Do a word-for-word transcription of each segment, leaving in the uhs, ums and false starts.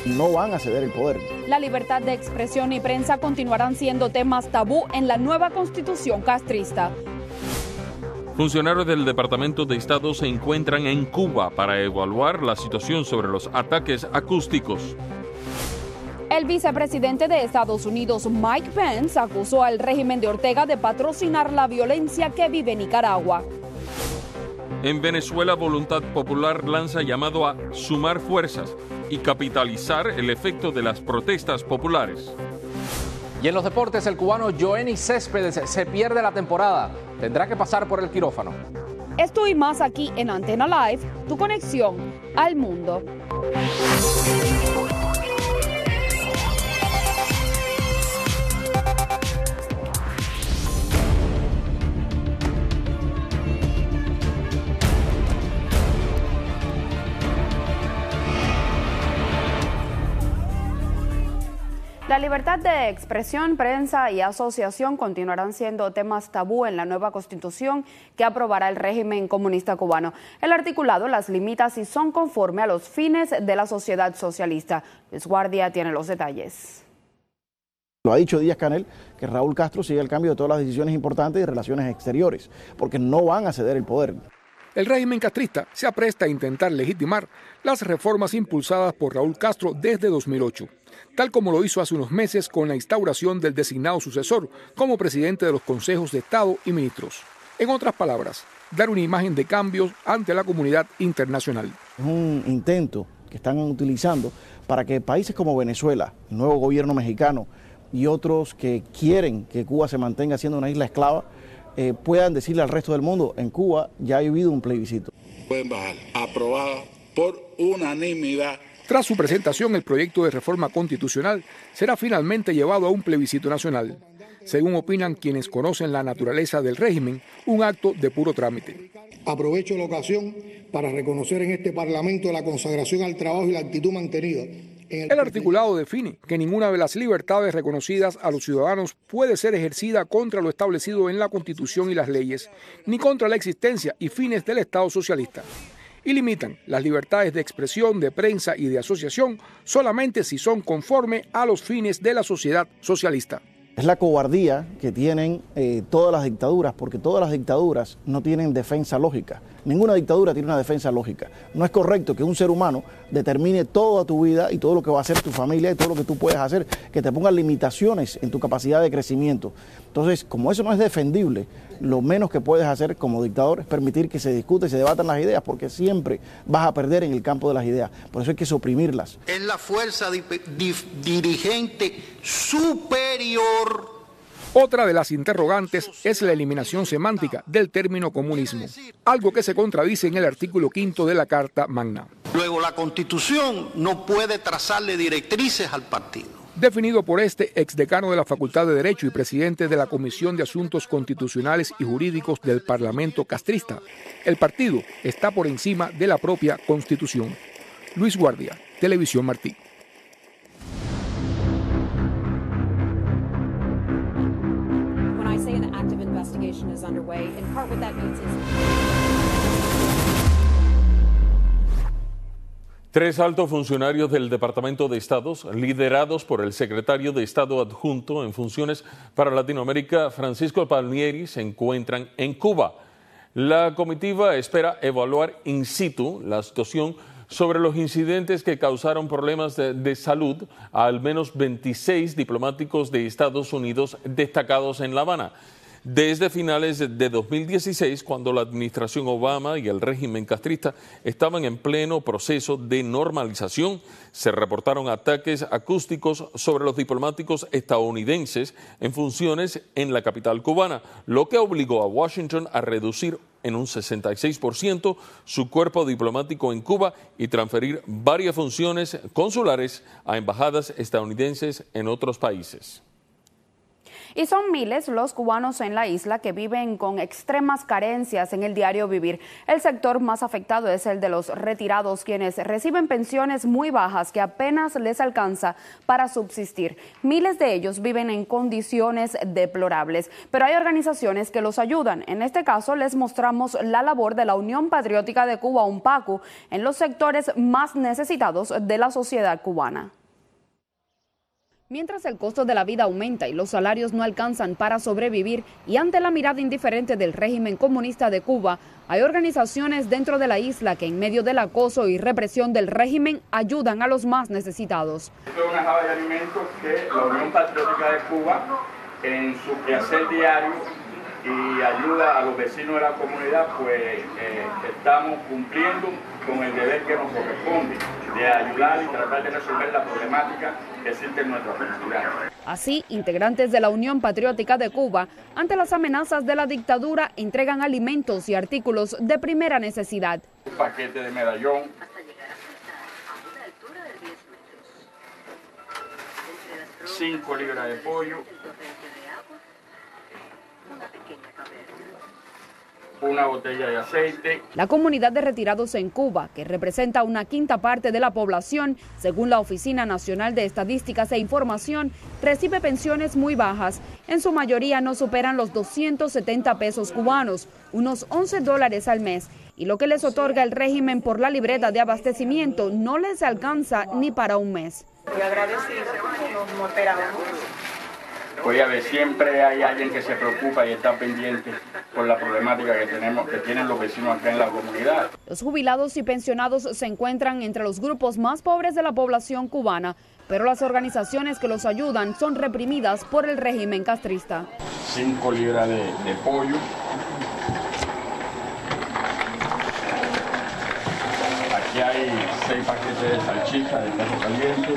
no van a ceder el poder. La libertad de expresión y prensa continuarán siendo temas tabú en la nueva constitución castrista. Funcionarios del Departamento de Estado se encuentran en Cuba para evaluar la situación sobre los ataques acústicos. El vicepresidente de Estados Unidos, Mike Pence, acusó al régimen de Ortega de patrocinar la violencia que vive Nicaragua. En Venezuela, Voluntad Popular lanza llamado a sumar fuerzas y capitalizar el efecto de las protestas populares. Y en los deportes, el cubano Yoenis Céspedes se pierde la temporada. Tendrá que pasar por el quirófano. Esto y más aquí en Antena Live, tu conexión al mundo. La libertad de expresión, prensa y asociación continuarán siendo temas tabú en la nueva constitución que aprobará el régimen comunista cubano. El articulado las limita si son conforme a los fines de la sociedad socialista. Luis Guardia tiene los detalles. Lo ha dicho Díaz-Canel, que Raúl Castro sigue el cambio de todas las decisiones importantes de relaciones exteriores, porque no van a ceder el poder. El régimen castrista se apresta a intentar legitimar las reformas impulsadas por Raúl Castro desde dos mil ocho, tal como lo hizo hace unos meses con la instauración del designado sucesor como presidente de los consejos de Estado y ministros. En otras palabras, dar una imagen de cambios ante la comunidad internacional. Es un intento que están utilizando para que países como Venezuela, el nuevo gobierno mexicano y otros que quieren que Cuba se mantenga siendo una isla esclava, eh, puedan decirle al resto del mundo, en Cuba ya ha habido un plebiscito. Pueden bajar, aprobada por unanimidad. Tras su presentación, el proyecto de reforma constitucional será finalmente llevado a un plebiscito nacional. Según opinan quienes conocen la naturaleza del régimen, un acto de puro trámite. Aprovecho la ocasión para reconocer en este Parlamento la consagración al trabajo y la actitud mantenida. En el... el articulado define que ninguna de las libertades reconocidas a los ciudadanos puede ser ejercida contra lo establecido en la Constitución y las leyes, ni contra la existencia y fines del Estado socialista. Y limitan las libertades de expresión, de prensa y de asociación solamente si son conforme a los fines de la sociedad socialista. Es la cobardía que tienen eh, todas las dictaduras, porque todas las dictaduras no tienen defensa lógica. Ninguna dictadura tiene una defensa lógica. No es correcto que un ser humano determine toda tu vida y todo lo que va a hacer tu familia y todo lo que tú puedes hacer, que te ponga limitaciones en tu capacidad de crecimiento. Entonces, como eso no es defendible, lo menos que puedes hacer como dictador es permitir que se discute y se debatan las ideas, porque siempre vas a perder en el campo de las ideas. Por eso hay que suprimirlas. Es la fuerza di di dirigente superior. Otra de las interrogantes es la eliminación semántica del término comunismo, algo que se contradice en el artículo quinto de la Carta Magna. Luego, la Constitución no puede trazarle directrices al partido. Definido por este exdecano de la Facultad de Derecho y presidente de la Comisión de Asuntos Constitucionales y Jurídicos del Parlamento castrista, el partido está por encima de la propia Constitución. Luis Guardia, Televisión Martí. Tres altos funcionarios del Departamento de Estado, liderados por el secretario de Estado adjunto en funciones para Latinoamérica, Francisco Palmieri, se encuentran en Cuba. La comitiva espera evaluar in situ la situación sobre los incidentes que causaron problemas de, de salud a al menos veintiséis diplomáticos de Estados Unidos destacados en La Habana. Desde finales de dos mil dieciséis, cuando la administración Obama y el régimen castrista estaban en pleno proceso de normalización, se reportaron ataques acústicos sobre los diplomáticos estadounidenses en funciones en la capital cubana, lo que obligó a Washington a reducir en un sesenta y seis por ciento su cuerpo diplomático en Cuba y transferir varias funciones consulares a embajadas estadounidenses en otros países. Y son miles los cubanos en la isla que viven con extremas carencias en el diario vivir. El sector más afectado es el de los retirados, quienes reciben pensiones muy bajas que apenas les alcanza para subsistir. Miles de ellos viven en condiciones deplorables, pero hay organizaciones que los ayudan. En este caso les mostramos la labor de la Unión Patriótica de Cuba, UNPACU, en los sectores más necesitados de la sociedad cubana. Mientras el costo de la vida aumenta y los salarios no alcanzan para sobrevivir, y ante la mirada indiferente del régimen comunista de Cuba, hay organizaciones dentro de la isla que en medio del acoso y represión del régimen ayudan a los más necesitados. Esto es una java de alimentos que la Unión Patriótica de Cuba, en su quehacer diario y ayuda a los vecinos de la comunidad, pues eh, estamos cumpliendo con el deber que nos corresponde de ayudar y tratar de resolver la problemática que existe en nuestra comunidad. Así, integrantes de la Unión Patriótica de Cuba, ante las amenazas de la dictadura, entregan alimentos y artículos de primera necesidad. Un paquete de medallón, cinco libras de pollo, una botella de aceite. La comunidad de retirados en Cuba, que representa una quinta parte de la población, según la Oficina Nacional de Estadísticas e Información, recibe pensiones muy bajas. En su mayoría no superan los doscientos setenta pesos cubanos, unos once dólares al mes. Y lo que les otorga el régimen por la libreta de abastecimiento no les alcanza ni para un mes. Muy agradecido, no, no esperábamos. Pues a ver, siempre hay alguien que se preocupa y está pendiente por la problemática que tenemos, que tienen los vecinos acá en la comunidad. Los jubilados y pensionados se encuentran entre los grupos más pobres de la población cubana, pero las organizaciones que los ayudan son reprimidas por el régimen castrista. Cinco libras de, de pollo. Aquí hay seis paquetes de salchicha de perro caliente.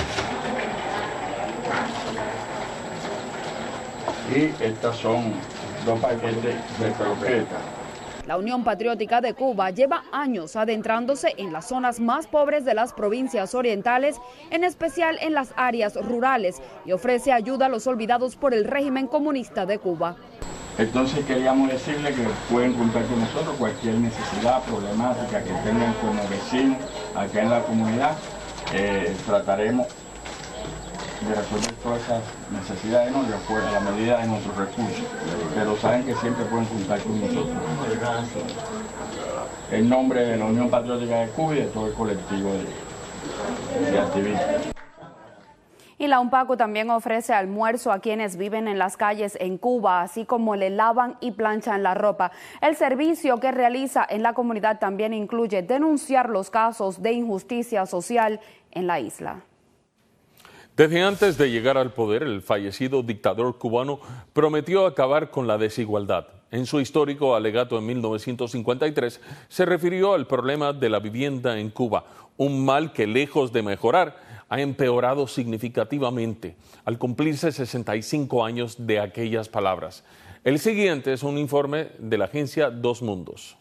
Y estas son dos paquetes de croquetas. La Unión Patriótica de Cuba lleva años adentrándose en las zonas más pobres de las provincias orientales, en especial en las áreas rurales, y ofrece ayuda a los olvidados por el régimen comunista de Cuba. Entonces queríamos decirle que pueden contar con nosotros cualquier necesidad, problemática que tengan como vecinos acá en la comunidad. Eh, trataremos de resolver todas esas necesidades, ¿no? A la medida de nuestros recursos, pero saben que siempre pueden contar con nosotros. En nombre de la Unión Patriótica de Cuba y de todo el colectivo de, de activistas. Y la UNPACU también ofrece almuerzo a quienes viven en las calles en Cuba, así como le lavan y planchan la ropa. El servicio que realiza en la comunidad también incluye denunciar los casos de injusticia social en la isla. Desde antes de llegar al poder, el fallecido dictador cubano prometió acabar con la desigualdad. En su histórico alegato en mil novecientos cincuenta y tres, se refirió al problema de la vivienda en Cuba, un mal que, lejos de mejorar, ha empeorado significativamente al cumplirse sesenta y cinco años de aquellas palabras. El siguiente es un informe de la agencia Dos Mundos.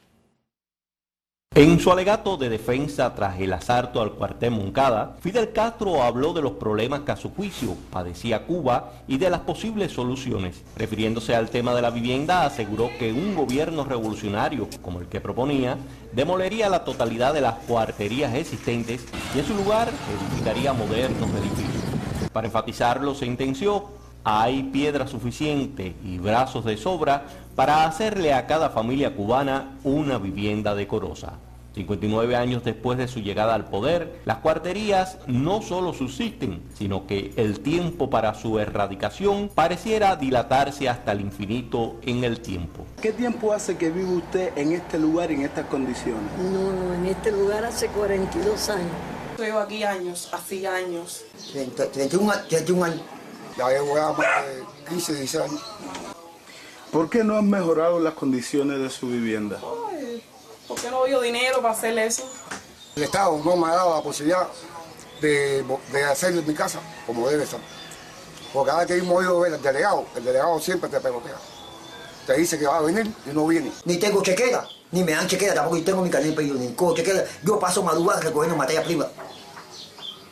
En su alegato de defensa tras el asalto al cuartel Moncada, Fidel Castro habló de los problemas que a su juicio padecía Cuba y de las posibles soluciones. Refiriéndose al tema de la vivienda, aseguró que un gobierno revolucionario como el que proponía demolería la totalidad de las cuarterías existentes y en su lugar edificaría modernos edificios. Para enfatizarlo, sentenció: hay piedra suficiente y brazos de sobra para hacerle a cada familia cubana una vivienda decorosa. cincuenta y nueve años después de su llegada al poder, las cuarterías no solo subsisten, sino que el tiempo para su erradicación pareciera dilatarse hasta el infinito en el tiempo. ¿Qué tiempo hace que vive usted en este lugar y en estas condiciones? No, no, en este lugar hace cuarenta y dos años. Llevo aquí años, hacía años. treinta y un años. Ya llevo más de quince, dieciséis años. ¿Por qué no han mejorado las condiciones de su vivienda? Ay, ¿por qué no veo dinero para hacer eso? El Estado no me ha dado la posibilidad de, de hacer mi casa como debe ser. Porque cada vez que hemos ido a ver al delegado, el delegado siempre te pegotea. Te dice que va a venir y no viene. Ni tengo chequera, ni me dan chequera, tampoco yo tengo mi carnet de pedido, ni tengo chequera. Yo paso madrugada recogiendo materia prima.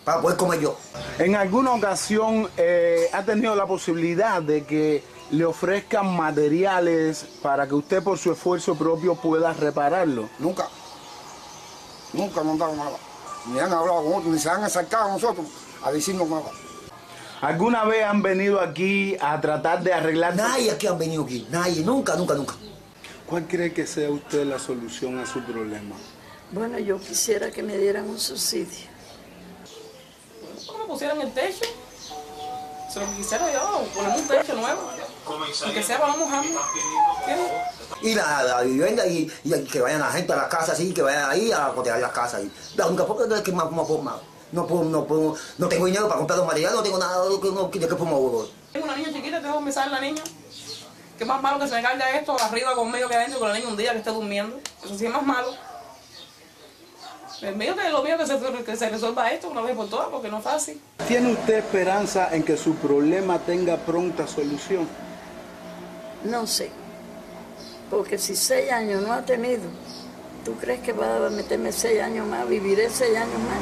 para poder comer yo. ¿En alguna ocasión eh, ha tenido la posibilidad de que le ofrezcan materiales para que usted por su esfuerzo propio pueda repararlo? Nunca. Nunca nos han dado nada. Ni han hablado con nosotros, ni se han acercado a nosotros a decirnos nada. ¿Alguna vez han venido aquí a tratar de arreglar? Nadie aquí han venido aquí. Nadie. Nunca, nunca, nunca. ¿Cuál cree que sea usted la solución a su problema? Bueno, yo quisiera que me dieran un subsidio. ¿Cómo me pusieran el techo? Si lo que quisiera yo, poner un techo nuevo. Aunque sea para no mojarme. Y la, la vivienda y, y que vayan la gente a las casas así, que vayan ahí a cotear las casas ahí. La única porque es que más, más, más, no puedo, no puedo, no tengo dinero para comprar los materiales, no tengo nada de que no, de que pongo. Tengo una niña chiquita, tengo que pensar en la niña. Que más malo que se me caiga esto arriba conmigo que adentro con la niña un día que esté durmiendo. Eso sí es más malo. El mío que lo mío que se, que se resuelva esto una vez por todas, porque no es fácil. ¿Tiene usted esperanza en que su problema tenga pronta solución? No sé, porque si seis años no ha tenido, ¿tú crees que va a meterme seis años más, viviré seis años más?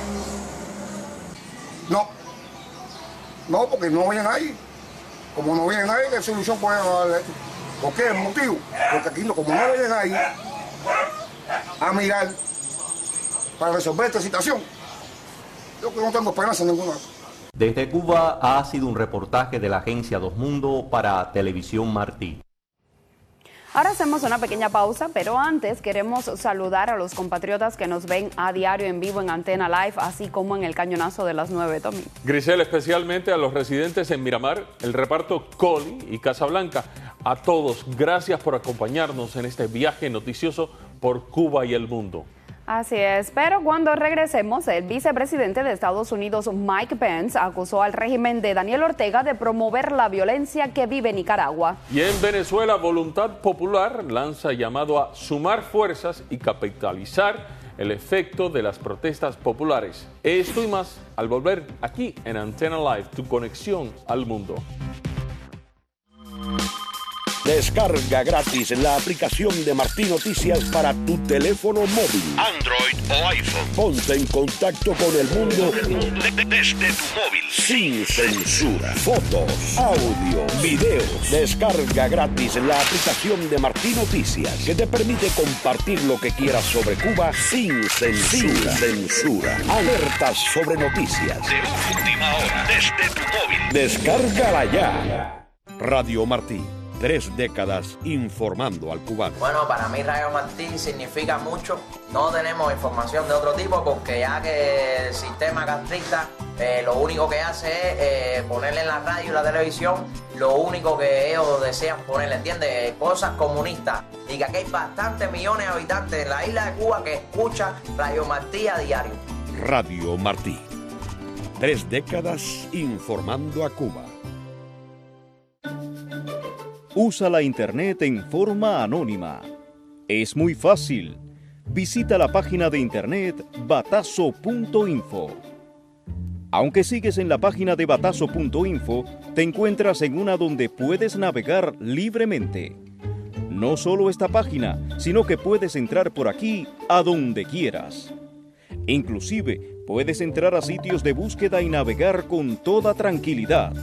No, no, porque no viene ahí. Como no viene nadie, ¿qué solución pueden darle? ¿Por qué? El motivo. Porque aquí, como no viene nadie a mirar para resolver esta situación, yo que no tengo esperanza ninguna. Desde Cuba ha sido un reportaje de la agencia Dos Mundo para Televisión Martí. Ahora hacemos una pequeña pausa, pero antes queremos saludar a los compatriotas que nos ven a diario en vivo en Antena Live, así como en el cañonazo de las nueve, Tommy. Grisel, especialmente a los residentes en Miramar, el reparto Coli y Casablanca. A todos, gracias por acompañarnos en este viaje noticioso por Cuba y el mundo. Así es, pero cuando regresemos, el vicepresidente de Estados Unidos, Mike Pence, acusó al régimen de Daniel Ortega de promover la violencia que vive Nicaragua. Y en Venezuela, Voluntad Popular lanza llamado a sumar fuerzas y capitalizar el efecto de las protestas populares. Esto y más al volver aquí en Antena Live, tu conexión al mundo. Descarga gratis la aplicación de Martí Noticias para tu teléfono móvil, Android o iPhone. Ponte en contacto con el mundo de- de- desde tu móvil, sin censura. Fotos, audio, videos. Descarga gratis la aplicación de Martí Noticias, que te permite compartir lo que quieras sobre Cuba sin censura. Sin censura. Alertas sobre noticias de última hora desde tu móvil. Descárgala ya. Radio Martí. Tres décadas informando al cubano. Bueno, para mí Radio Martí significa mucho. No tenemos información de otro tipo porque ya que el sistema castrista eh, lo único que hace es eh, ponerle en la radio y la televisión lo único que ellos desean ponerle, ¿entiendes? Cosas comunistas. Y que aquí hay bastantes millones de habitantes en la isla de Cuba que escuchan Radio Martí a diario. Radio Martí. Tres décadas informando a Cuba. Usa la internet en forma anónima. Es muy fácil. Visita la página de internet batazo punto info. Aunque sigues en la página de batazo punto info, te encuentras en una donde puedes navegar libremente. No solo esta página, sino que puedes entrar por aquí a donde quieras. Inclusive, puedes entrar a sitios de búsqueda y navegar con toda tranquilidad.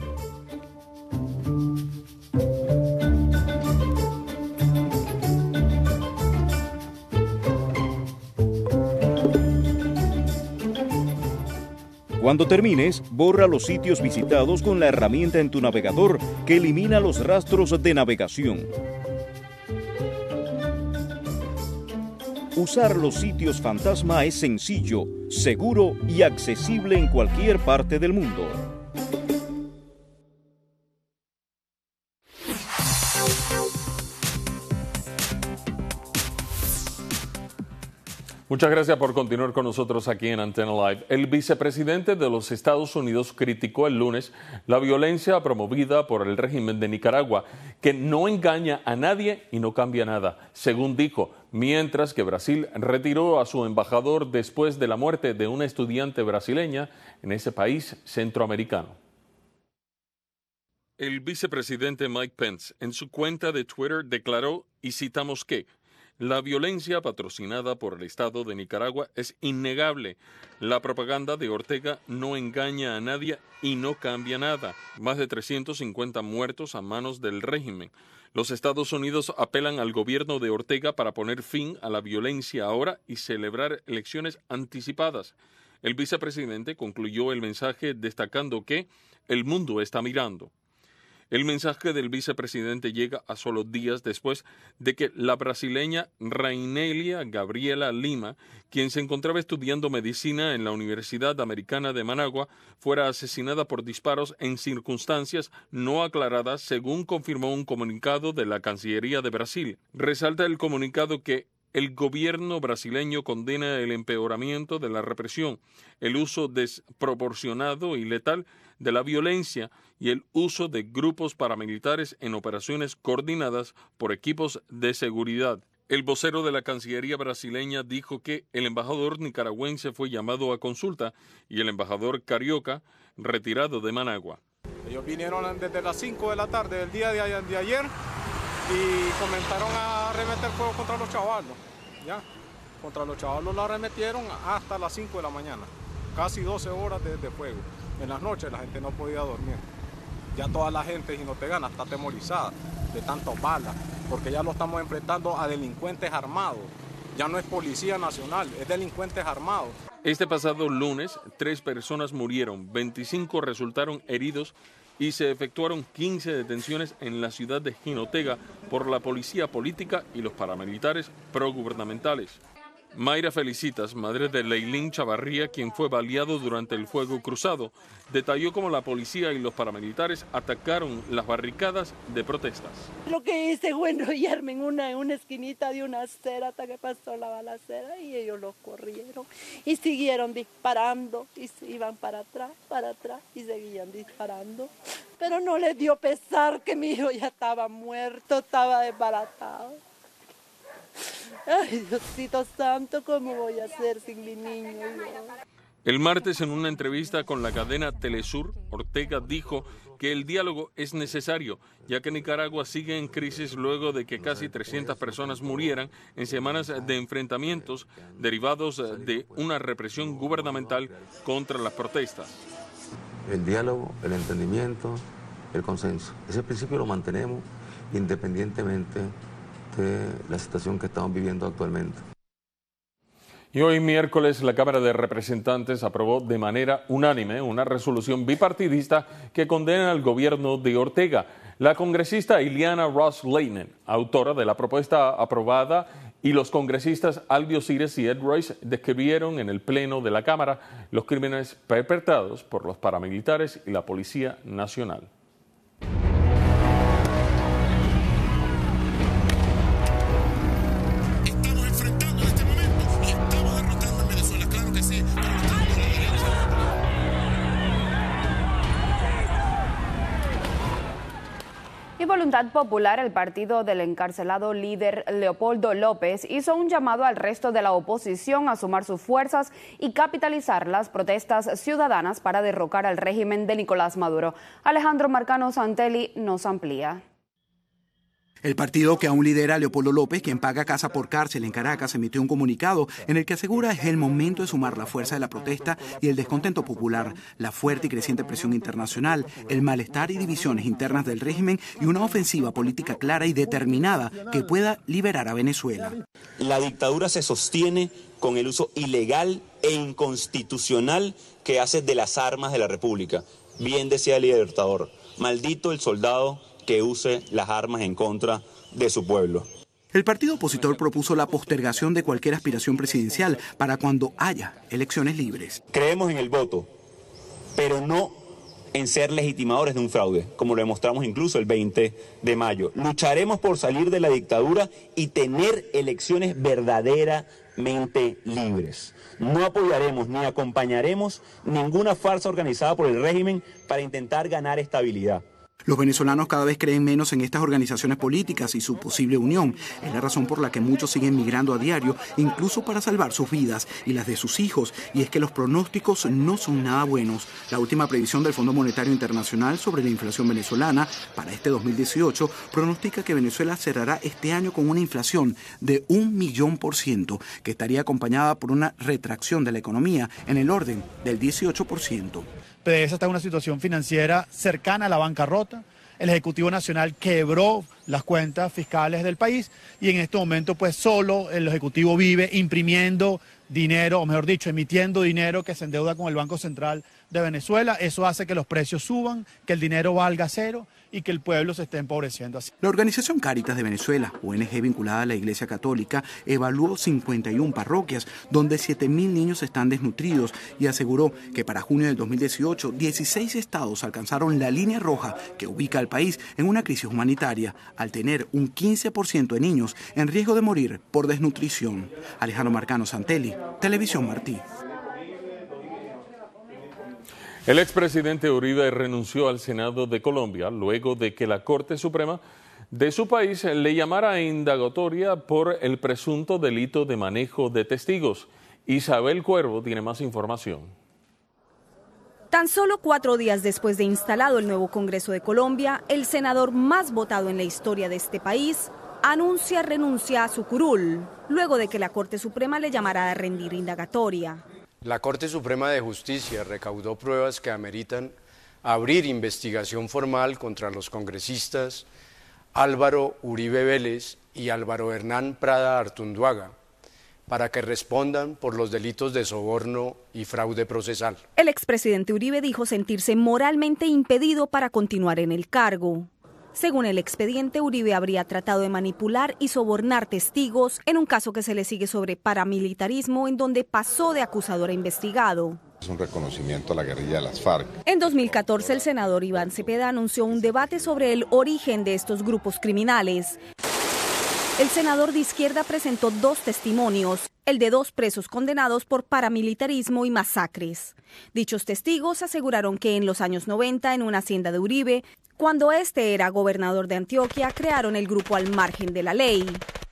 Cuando termines, borra los sitios visitados con la herramienta en tu navegador que elimina los rastros de navegación. Usar los sitios fantasma es sencillo, seguro y accesible en cualquier parte del mundo. Muchas gracias por continuar con nosotros aquí en Antena Live. El vicepresidente de los Estados Unidos criticó el lunes la violencia promovida por el régimen de Nicaragua, que no engaña a nadie y no cambia nada, según dijo, mientras que Brasil retiró a su embajador después de la muerte de una estudiante brasileña en ese país centroamericano. El vicepresidente Mike Pence en su cuenta de Twitter declaró, y citamos que, La violencia patrocinada por el Estado de Nicaragua es innegable. La propaganda de Ortega no engaña a nadie y no cambia nada. Más de trescientos cincuenta muertos a manos del régimen. Los Estados Unidos apelan al gobierno de Ortega para poner fin a la violencia ahora y celebrar elecciones anticipadas. El vicepresidente concluyó el mensaje destacando que el mundo está mirando. El mensaje del vicepresidente llega a solo días después de que la brasileña Rainelia Gabriela Lima, quien se encontraba estudiando medicina en la Universidad Americana de Managua, fuera asesinada por disparos en circunstancias no aclaradas, según confirmó un comunicado de la Cancillería de Brasil. Resalta el comunicado que el gobierno brasileño condena el empeoramiento de la represión, el uso desproporcionado y letal de la violencia y el uso de grupos paramilitares en operaciones coordinadas por equipos de seguridad. El vocero de la Cancillería brasileña dijo que el embajador nicaragüense fue llamado a consulta y el embajador carioca retirado de Managua. Ellos vinieron desde las cinco de la tarde del día de ayer y comenzaron a arremeter fuego contra los chavalos, ¿ya? Contra los chavalos lo arremetieron hasta las cinco de la mañana, casi doce horas de, de fuego. En las noches la gente no podía dormir. Ya toda la gente jinotegana está atemorizada de tantas balas, porque ya lo estamos enfrentando a delincuentes armados. Ya no es Policía Nacional, es delincuentes armados. Este pasado lunes, tres personas murieron, veinticinco resultaron heridos y se efectuaron quince detenciones en la ciudad de Jinotega por la policía política y los paramilitares progubernamentales. Mayra Felicitas, madre de Leilín Chavarría, quien fue baleado durante el fuego cruzado, detalló cómo la policía y los paramilitares atacaron las barricadas de protestas. Lo que hice fue enrollarme en una, en una esquinita de una acera hasta que pasó la balacera y ellos los corrieron y siguieron disparando y se iban para atrás, para atrás y seguían disparando. Pero no les dio pesar que mi hijo ya estaba muerto, estaba desbaratado. Ay, Diosito santo, ¿cómo voy a hacer sin mi niño? El martes, en una entrevista con la cadena Telesur, Ortega dijo que el diálogo es necesario, ya que Nicaragua sigue en crisis luego de que casi trescientas personas murieran en semanas de enfrentamientos derivados de una represión gubernamental contra las protestas. El diálogo, el entendimiento, el consenso. Ese principio lo mantenemos independientemente de la situación que estamos viviendo actualmente. Y hoy miércoles la Cámara de Representantes aprobó de manera unánime una resolución bipartidista que condena al gobierno de Ortega. La congresista Ileana Ros-Lehtinen, autora de la propuesta aprobada, y los congresistas Albio Cires y Ed Royce describieron en el Pleno de la Cámara los crímenes perpetrados por los paramilitares y la Policía Nacional. Y Voluntad Popular, el partido del encarcelado líder Leopoldo López, hizo un llamado al resto de la oposición a sumar sus fuerzas y capitalizar las protestas ciudadanas para derrocar al régimen de Nicolás Maduro. Alejandro Marcano Santelli nos amplía. El partido que aún lidera Leopoldo López, quien paga casa por cárcel en Caracas, emitió un comunicado en el que asegura es el momento de sumar la fuerza de la protesta y el descontento popular, la fuerte y creciente presión internacional, el malestar y divisiones internas del régimen y una ofensiva política clara y determinada que pueda liberar a Venezuela. La dictadura se sostiene con el uso ilegal e inconstitucional que hace de las armas de la República. Bien decía el libertador, maldito el soldado que use las armas en contra de su pueblo. El partido opositor propuso la postergación de cualquier aspiración presidencial para cuando haya elecciones libres. Creemos en el voto, pero no en ser legitimadores de un fraude, como lo demostramos incluso el veinte de mayo. Lucharemos por salir de la dictadura y tener elecciones verdaderamente libres. No apoyaremos ni acompañaremos ninguna farsa organizada por el régimen para intentar ganar estabilidad. Los venezolanos cada vez creen menos en estas organizaciones políticas y su posible unión. Es la razón por la que muchos siguen migrando a diario, incluso para salvar sus vidas y las de sus hijos. Y es que los pronósticos no son nada buenos. La última previsión del Fondo Monetario Internacional sobre la inflación venezolana para este dos mil dieciocho pronostica que Venezuela cerrará este año con una inflación de un millón por ciento, que estaría acompañada por una retracción de la economía en el orden del dieciocho por ciento. PDVSA está en una situación financiera cercana a la bancarrota. El Ejecutivo Nacional quebró las cuentas fiscales del país y en este momento pues solo el Ejecutivo vive imprimiendo dinero, o mejor dicho, emitiendo dinero que se endeuda con el Banco Central de Venezuela. Eso hace que los precios suban, que el dinero valga cero y que el pueblo se esté empobreciendo así. La organización Cáritas de Venezuela, O N G vinculada a la Iglesia Católica, evaluó cincuenta y una parroquias donde siete mil niños están desnutridos y aseguró que para junio del dos mil dieciocho, dieciséis estados alcanzaron la línea roja que ubica al país en una crisis humanitaria, al tener un quince por ciento de niños en riesgo de morir por desnutrición. Alejandro Marcano Santelli, Televisión Martí. El expresidente Uribe renunció al Senado de Colombia luego de que la Corte Suprema de su país le llamara a indagatoria por el presunto delito de manejo de testigos. Isabel Cuervo tiene más información. Tan solo cuatro días después de instalado el nuevo Congreso de Colombia, el senador más votado en la historia de este país anuncia renuncia a su curul, luego de que la Corte Suprema le llamara a rendir indagatoria. La Corte Suprema de Justicia recaudó pruebas que ameritan abrir investigación formal contra los congresistas Álvaro Uribe Vélez y Álvaro Hernán Prada Artunduaga, para que respondan por los delitos de soborno y fraude procesal. El expresidente Uribe dijo sentirse moralmente impedido para continuar en el cargo. Según el expediente, Uribe habría tratado de manipular y sobornar testigos en un caso que se le sigue sobre paramilitarismo, en donde pasó de acusador a investigado. Es un reconocimiento a la guerrilla de las FARC. En dos mil catorce, el senador Iván Cepeda anunció un debate sobre el origen de estos grupos criminales. El senador de izquierda presentó dos testimonios, el de dos presos condenados por paramilitarismo y masacres. Dichos testigos aseguraron que en los años noventa, en una hacienda de Uribe, cuando este era gobernador de Antioquia, crearon el grupo Al Margen de la Ley.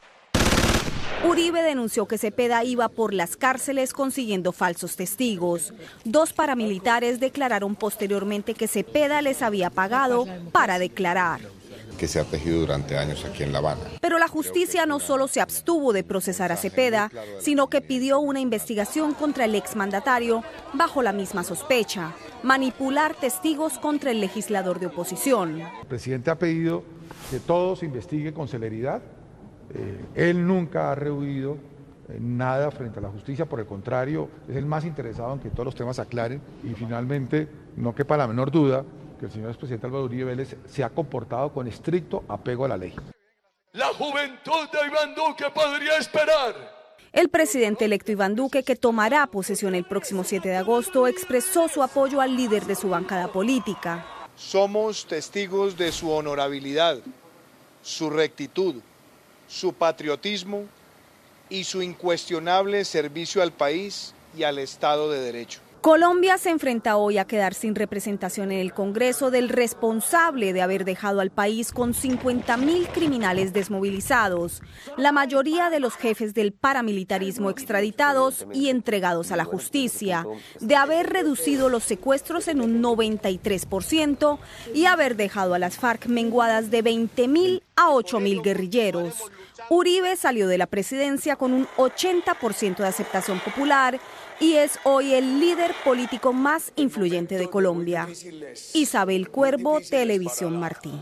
Uribe denunció que Cepeda iba por las cárceles consiguiendo falsos testigos. Dos paramilitares declararon posteriormente que Cepeda les había pagado para declarar. Que se ha tejido durante años aquí en La Habana. Pero la justicia no solo se abstuvo de procesar a Cepeda, sino que pidió una investigación contra el exmandatario bajo la misma sospecha: manipular testigos contra el legislador de oposición. El presidente ha pedido que todo se investigue con celeridad. Eh, él nunca ha rehuido eh, nada frente a la justicia, por el contrario, es el más interesado en que todos los temas se aclaren y finalmente, no quepa la menor duda, que el señor expresidente Álvaro Uribe Vélez se ha comportado con estricto apego a la ley. La juventud de Iván Duque podría esperar. El presidente electo Iván Duque, que tomará posesión el próximo siete de agosto, expresó su apoyo al líder de su bancada política. Somos testigos de su honorabilidad, su rectitud, su patriotismo y su incuestionable servicio al país y al Estado de Derecho. Colombia se enfrenta hoy a quedar sin representación en el Congreso del responsable de haber dejado al país con cincuenta mil criminales desmovilizados, la mayoría de los jefes del paramilitarismo extraditados y entregados a la justicia, de haber reducido los secuestros en un noventa y tres por ciento y haber dejado a las FARC menguadas de veinte mil a ocho mil guerrilleros. Uribe salió de la presidencia con un ochenta por ciento de aceptación popular y es hoy el líder político más influyente de Colombia. Isabel Cuervo, Televisión Martí.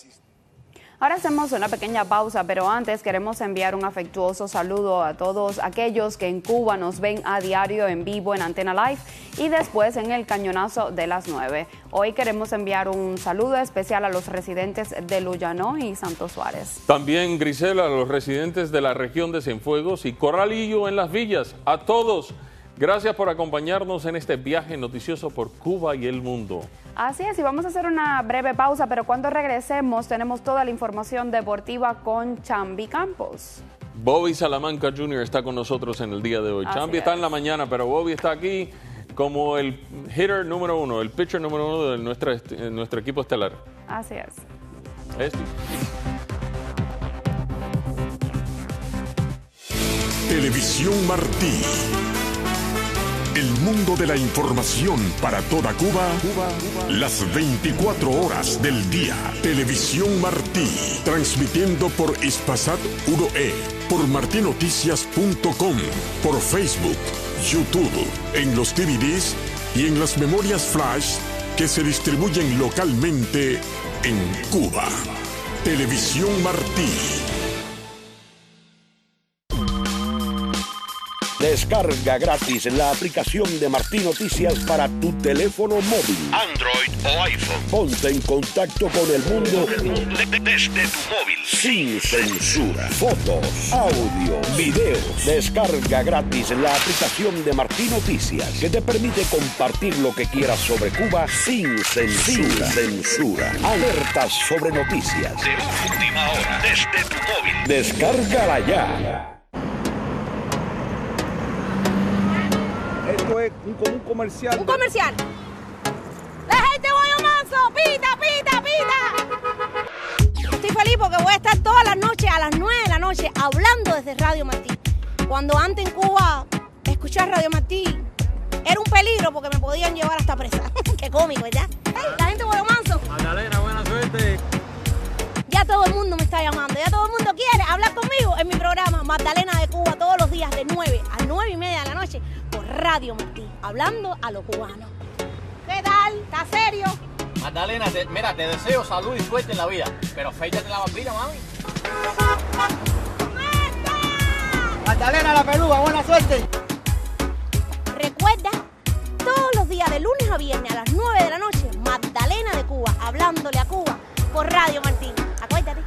Ahora hacemos una pequeña pausa, pero antes queremos enviar un afectuoso saludo a todos aquellos que en Cuba nos ven a diario en vivo en Antena Live y después en el Cañonazo de las nueve. Hoy queremos enviar un saludo especial a los residentes de Luyanó y Santo Suárez. También, Grisela, a los residentes de la región de Cienfuegos y Corralillo en Las Villas. A todos, gracias por acompañarnos en este viaje noticioso por Cuba y el mundo. Así es, y vamos a hacer una breve pausa, pero cuando regresemos tenemos toda la información deportiva con Chambi Campos. Bobby Salamanca junior está con nosotros en el día de hoy. Así Chambi es. está en la mañana, pero Bobby está aquí como el hitter número uno, el pitcher número uno de nuestra, nuestro equipo estelar. Así es. Esto. Televisión Martí. El mundo de la información para toda Cuba, las veinticuatro horas del día. Televisión Martí, transmitiendo por Hispasat uno E, por martinoticias punto com, por Facebook, YouTube, en los D V Ds y en las memorias flash que se distribuyen localmente en Cuba. Televisión Martí. Descarga gratis la aplicación de Martí Noticias para tu teléfono móvil, Android o iPhone. Ponte en contacto con el mundo desde tu móvil, sin censura. Fotos, audio, videos. Descarga gratis la aplicación de Martí Noticias, que te permite compartir lo que quieras sobre Cuba sin censura. Sin censura. Alertas sobre noticias de última hora desde tu móvil. Descárgala ya. Esto es un, un comercial. Un comercial. La gente Boyo Manso, pita, pita, pita. Estoy feliz porque voy a estar todas las noches a las nueve de la noche hablando desde Radio Martí. Cuando antes en Cuba escuchar Radio Martí era un peligro porque me podían llevar hasta presa. Qué cómico, ¿verdad? Hey, la gente Boyo Manso. Magdalena, buena suerte. Ya todo el mundo me está llamando, ya todo el mundo quiere hablar conmigo en mi programa Magdalena de Cuba todos los días de nueve a nueve y media de la noche por Radio Martí, hablando a los cubanos. ¿Qué tal? ¿Estás serio? Magdalena, te, mira, te deseo salud y suerte en la vida, pero afeítate la barbilla, mami. Magdalena la peluda, buena suerte. Recuerda, todos los días de lunes a viernes a las nueve de la noche, Magdalena de Cuba, hablándole a Cuba por Radio Martí. Acuérdate.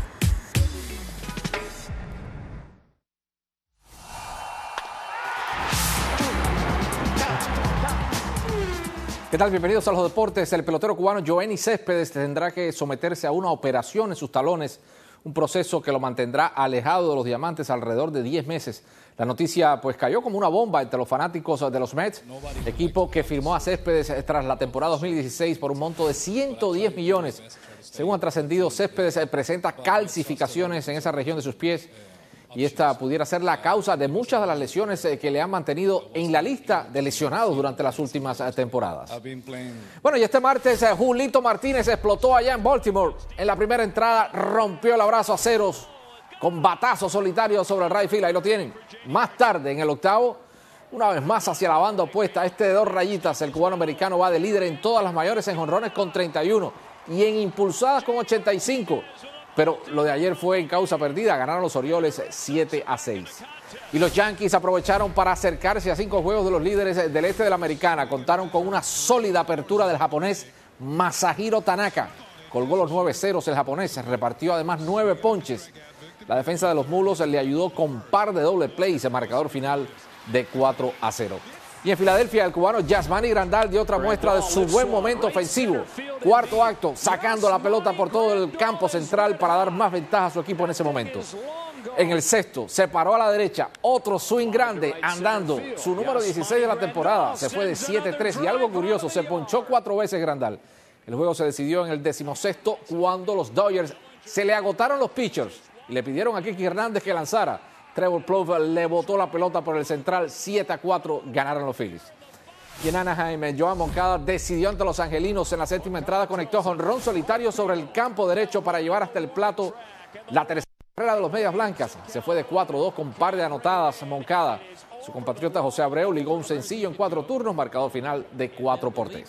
¿Qué tal? Bienvenidos a los deportes. El pelotero cubano Yoenis Céspedes tendrá que someterse a una operación en sus talones, un proceso que lo mantendrá alejado de los diamantes alrededor de diez meses. La noticia pues cayó como una bomba entre los fanáticos de los Mets, equipo que firmó a Céspedes tras la temporada dos mil dieciséis por un monto de ciento diez millones. Según ha trascendido, Céspedes presenta calcificaciones en esa región de sus pies y esta pudiera ser la causa de muchas de las lesiones que le han mantenido en la lista de lesionados durante las últimas temporadas. Bueno, y este martes Julito Martínez explotó allá en Baltimore. En la primera entrada rompió el abrazo a ceros con batazo solitario sobre el right field. Ahí lo tienen. Más tarde, en el octavo, una vez más hacia la banda opuesta, este de dos rayitas, el cubano americano va de líder en todas las mayores en jonrones con treinta y uno y en impulsadas con ochenta y cinco. Pero lo de ayer fue en causa perdida, ganaron los Orioles siete a seis. Y los Yankees aprovecharon para acercarse a cinco juegos de los líderes del este de la Americana. Contaron con una sólida apertura del japonés Masahiro Tanaka. Colgó los nueve ceros el japonés, repartió además nueve ponches. La defensa de los Mulos le ayudó con par de doble plays, el marcador final de cuatro a cero. Y en Filadelfia, el cubano Yasmani Grandal dio otra muestra de su buen momento ofensivo. Cuarto acto, sacando la pelota por todo el campo central para dar más ventaja a su equipo en ese momento. En el sexto, se paró a la derecha, otro swing grande, andando. Su número dieciséis de la temporada, se fue de siete a tres. Y algo curioso, se ponchó cuatro veces Grandal. El juego se decidió en el decimosexto cuando los Dodgers se le agotaron los pitchers y le pidieron a Kiki Hernández que lanzara. Trevor Plouffe le botó la pelota por el central, siete a cuatro ganaron los Phillies. Y en Anaheim, Joan Moncada decidió ante los angelinos en la séptima entrada, conectó jonrón solitario sobre el campo derecho para llevar hasta el plato la tercera carrera de los Medias Blancas. Se fue de cuatro a dos con par de anotadas Moncada. Su compatriota José Abreu ligó un sencillo en cuatro turnos, marcador final de cuatro por tres.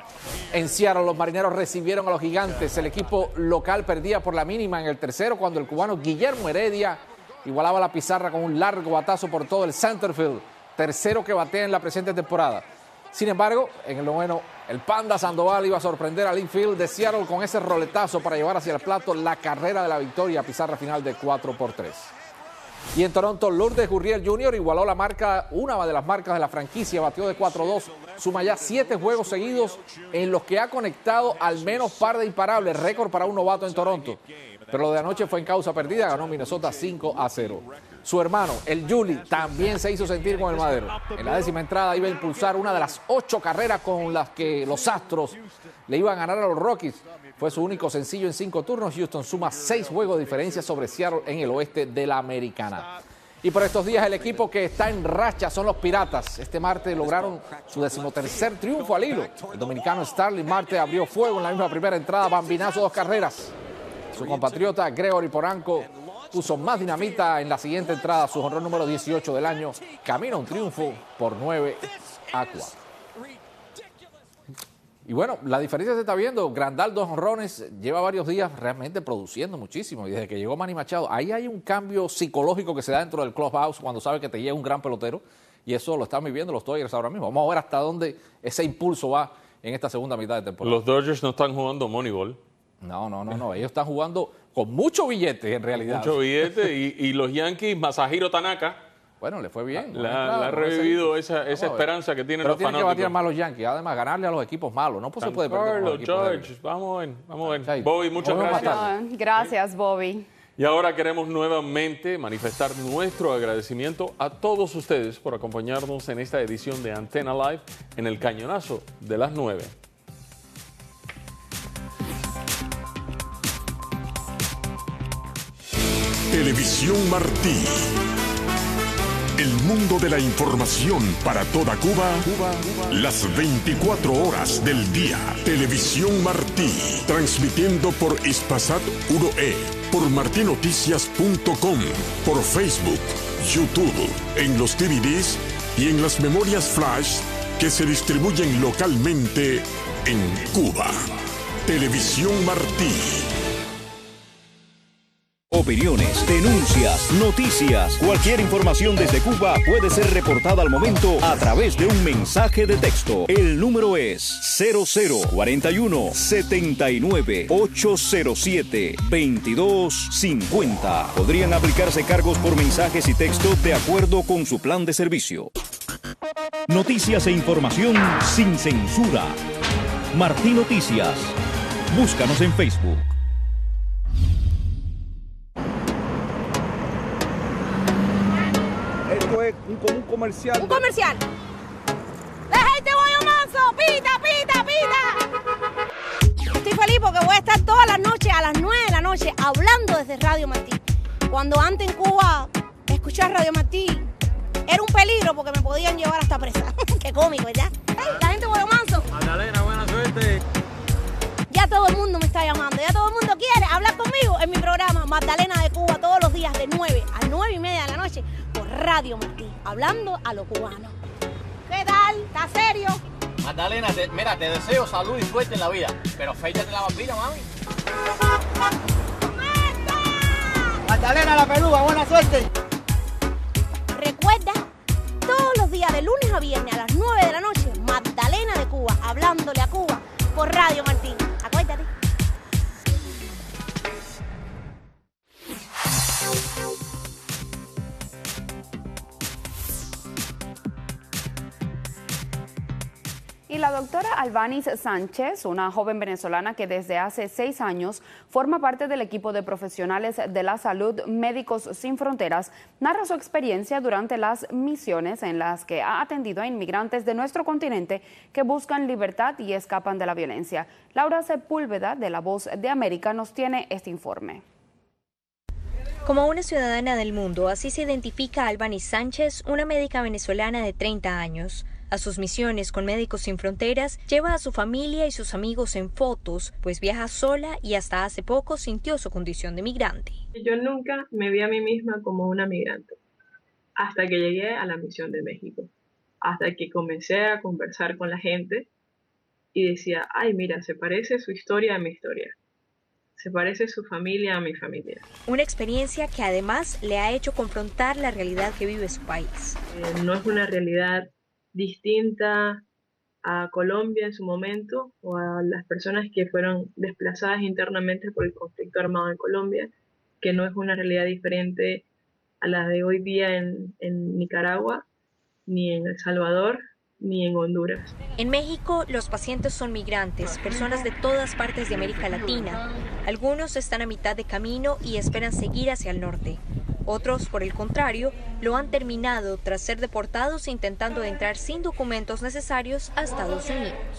En Seattle, los marineros recibieron a los gigantes. El equipo local perdía por la mínima en el tercero cuando el cubano Guillermo Heredia igualaba la pizarra con un largo batazo por todo el centerfield, tercero que batea en la presente temporada. Sin embargo, en el noveno, el Panda Sandoval iba a sorprender al infield de Seattle con ese roletazo para llevar hacia el plato la carrera de la victoria, pizarra final de cuatro por tres. Y en Toronto, Lourdes Gurriel junior igualó la marca, una de las marcas de la franquicia, batió de cuatro a dos, suma ya siete juegos seguidos en los que ha conectado al menos par de imparables, récord para un novato en Toronto. Pero lo de anoche fue en causa perdida, ganó Minnesota cinco a cero. Su hermano, el Yuli, también se hizo sentir con el madero. En la décima entrada iba a impulsar una de las ocho carreras con las que los Astros le iban a ganar a los Rockies. Fue su único sencillo en cinco turnos. Houston suma seis juegos de diferencia sobre Seattle en el oeste de la Americana. Y por estos días el equipo que está en racha son los Piratas. Este martes lograron su decimotercer triunfo al hilo. El dominicano Starling Marte abrió fuego en la misma primera entrada, bambinazo, dos carreras. Su compatriota Gregory Polanco puso más dinamita en la siguiente entrada, su jonrón número dieciocho del año. Camino a un triunfo por nueve a cuatro. Y bueno, la diferencia se está viendo. Grandal, dos jonrones, lleva varios días realmente produciendo muchísimo. Y desde que llegó Manny Machado, ahí hay un cambio psicológico que se da dentro del clubhouse cuando sabe que te llega un gran pelotero. Y eso lo están viviendo los Dodgers ahora mismo. Vamos a ver hasta dónde ese impulso va en esta segunda mitad de temporada. Los Dodgers no están jugando Moneyball. No, no, no, no. Ellos están jugando con mucho billete en realidad. Mucho billete. y, y los Yankees, Masahiro Tanaka. Bueno, le fue bien. La, la ha revivido esa, esa esperanza que tienen Pero los tienen fanáticos. que batir más los Yankees. Además, ganarle a los equipos malos. No pues se puede perder. Carlos, George, vamos a ver. Vamos a ver. Bobby, muchas gracias. No, gracias, Bobby. Y ahora queremos nuevamente manifestar nuestro agradecimiento a todos ustedes por acompañarnos en esta edición de Antena Live en el Cañonazo de las nueve. Televisión Martí. El mundo de la información para toda Cuba, Cuba, Cuba, las veinticuatro horas del día. Televisión Martí, transmitiendo por Hispasat uno E, por martinoticias punto com, por Facebook, YouTube, en los D V Ds y en las memorias flash que se distribuyen localmente en Cuba. Televisión Martí. Opiniones, denuncias, noticias, cualquier información desde Cuba puede ser reportada al momento a través de un mensaje de texto. El número es cero cero cuarenta y uno, setenta y nueve, ochocientos siete, veintidós cincuenta. Podrían aplicarse cargos por mensajes y texto de acuerdo con su plan de servicio. Noticias e información sin censura. Martí Noticias. Búscanos en Facebook. Esto es un, un comercial. Un comercial. ¡La gente voy manso! ¡Pita, pita, pita! Estoy feliz porque voy a estar todas las noches a las nueve de la noche hablando desde Radio Martí. Cuando antes en Cuba escuchar Radio Martí era un peligro porque me podían llevar hasta presa. Qué cómico, ¿verdad? Hey, la gente voy manso. Magdalena, buena suerte. Ya todo el mundo me está llamando, ya todo el mundo quiere hablar conmigo en mi programa Magdalena de Cuba todos los días de nueve a nueve y media de la noche por Radio Martí, hablando a los cubanos. ¿Qué tal? ¿Estás serio? Magdalena, te, mira, te deseo salud y suerte en la vida, pero afeítate la barbilla, mami. Magdalena la peluda, buena suerte. Recuerda, todos los días de lunes a viernes a las nueve de la noche, Magdalena de Cuba, hablándole a Cuba por Radio Martí. Acuérdate. Y la doctora Albanis Sánchez, una joven venezolana que desde hace seis años forma parte del equipo de profesionales de la salud Médicos Sin Fronteras, narra su experiencia durante las misiones en las que ha atendido a inmigrantes de nuestro continente que buscan libertad y escapan de la violencia. Laura Sepúlveda, de La Voz de América, nos tiene este informe. Como una ciudadana del mundo, así se identifica a Albanis Sánchez, una médica venezolana de treinta años. A sus misiones con Médicos Sin Fronteras lleva a su familia y sus amigos en fotos, pues viaja sola y hasta hace poco sintió su condición de migrante. Yo nunca me vi a mí misma como una migrante, hasta que llegué a la misión de México, hasta que comencé a conversar con la gente y decía, ay mira, se parece su historia a mi historia, se parece su familia a mi familia. Una experiencia que además le ha hecho confrontar la realidad que vive su país. Eh, no es una realidad distinta a Colombia en su momento o a las personas que fueron desplazadas internamente por el conflicto armado en Colombia, que no es una realidad diferente a la de hoy día en, en Nicaragua, ni en El Salvador, ni en Honduras. En México, los pacientes son migrantes, personas de todas partes de América Latina. Algunos están a mitad de camino y esperan seguir hacia el norte. Otros, por el contrario, lo han terminado tras ser deportados intentando entrar sin documentos necesarios a Estados Unidos.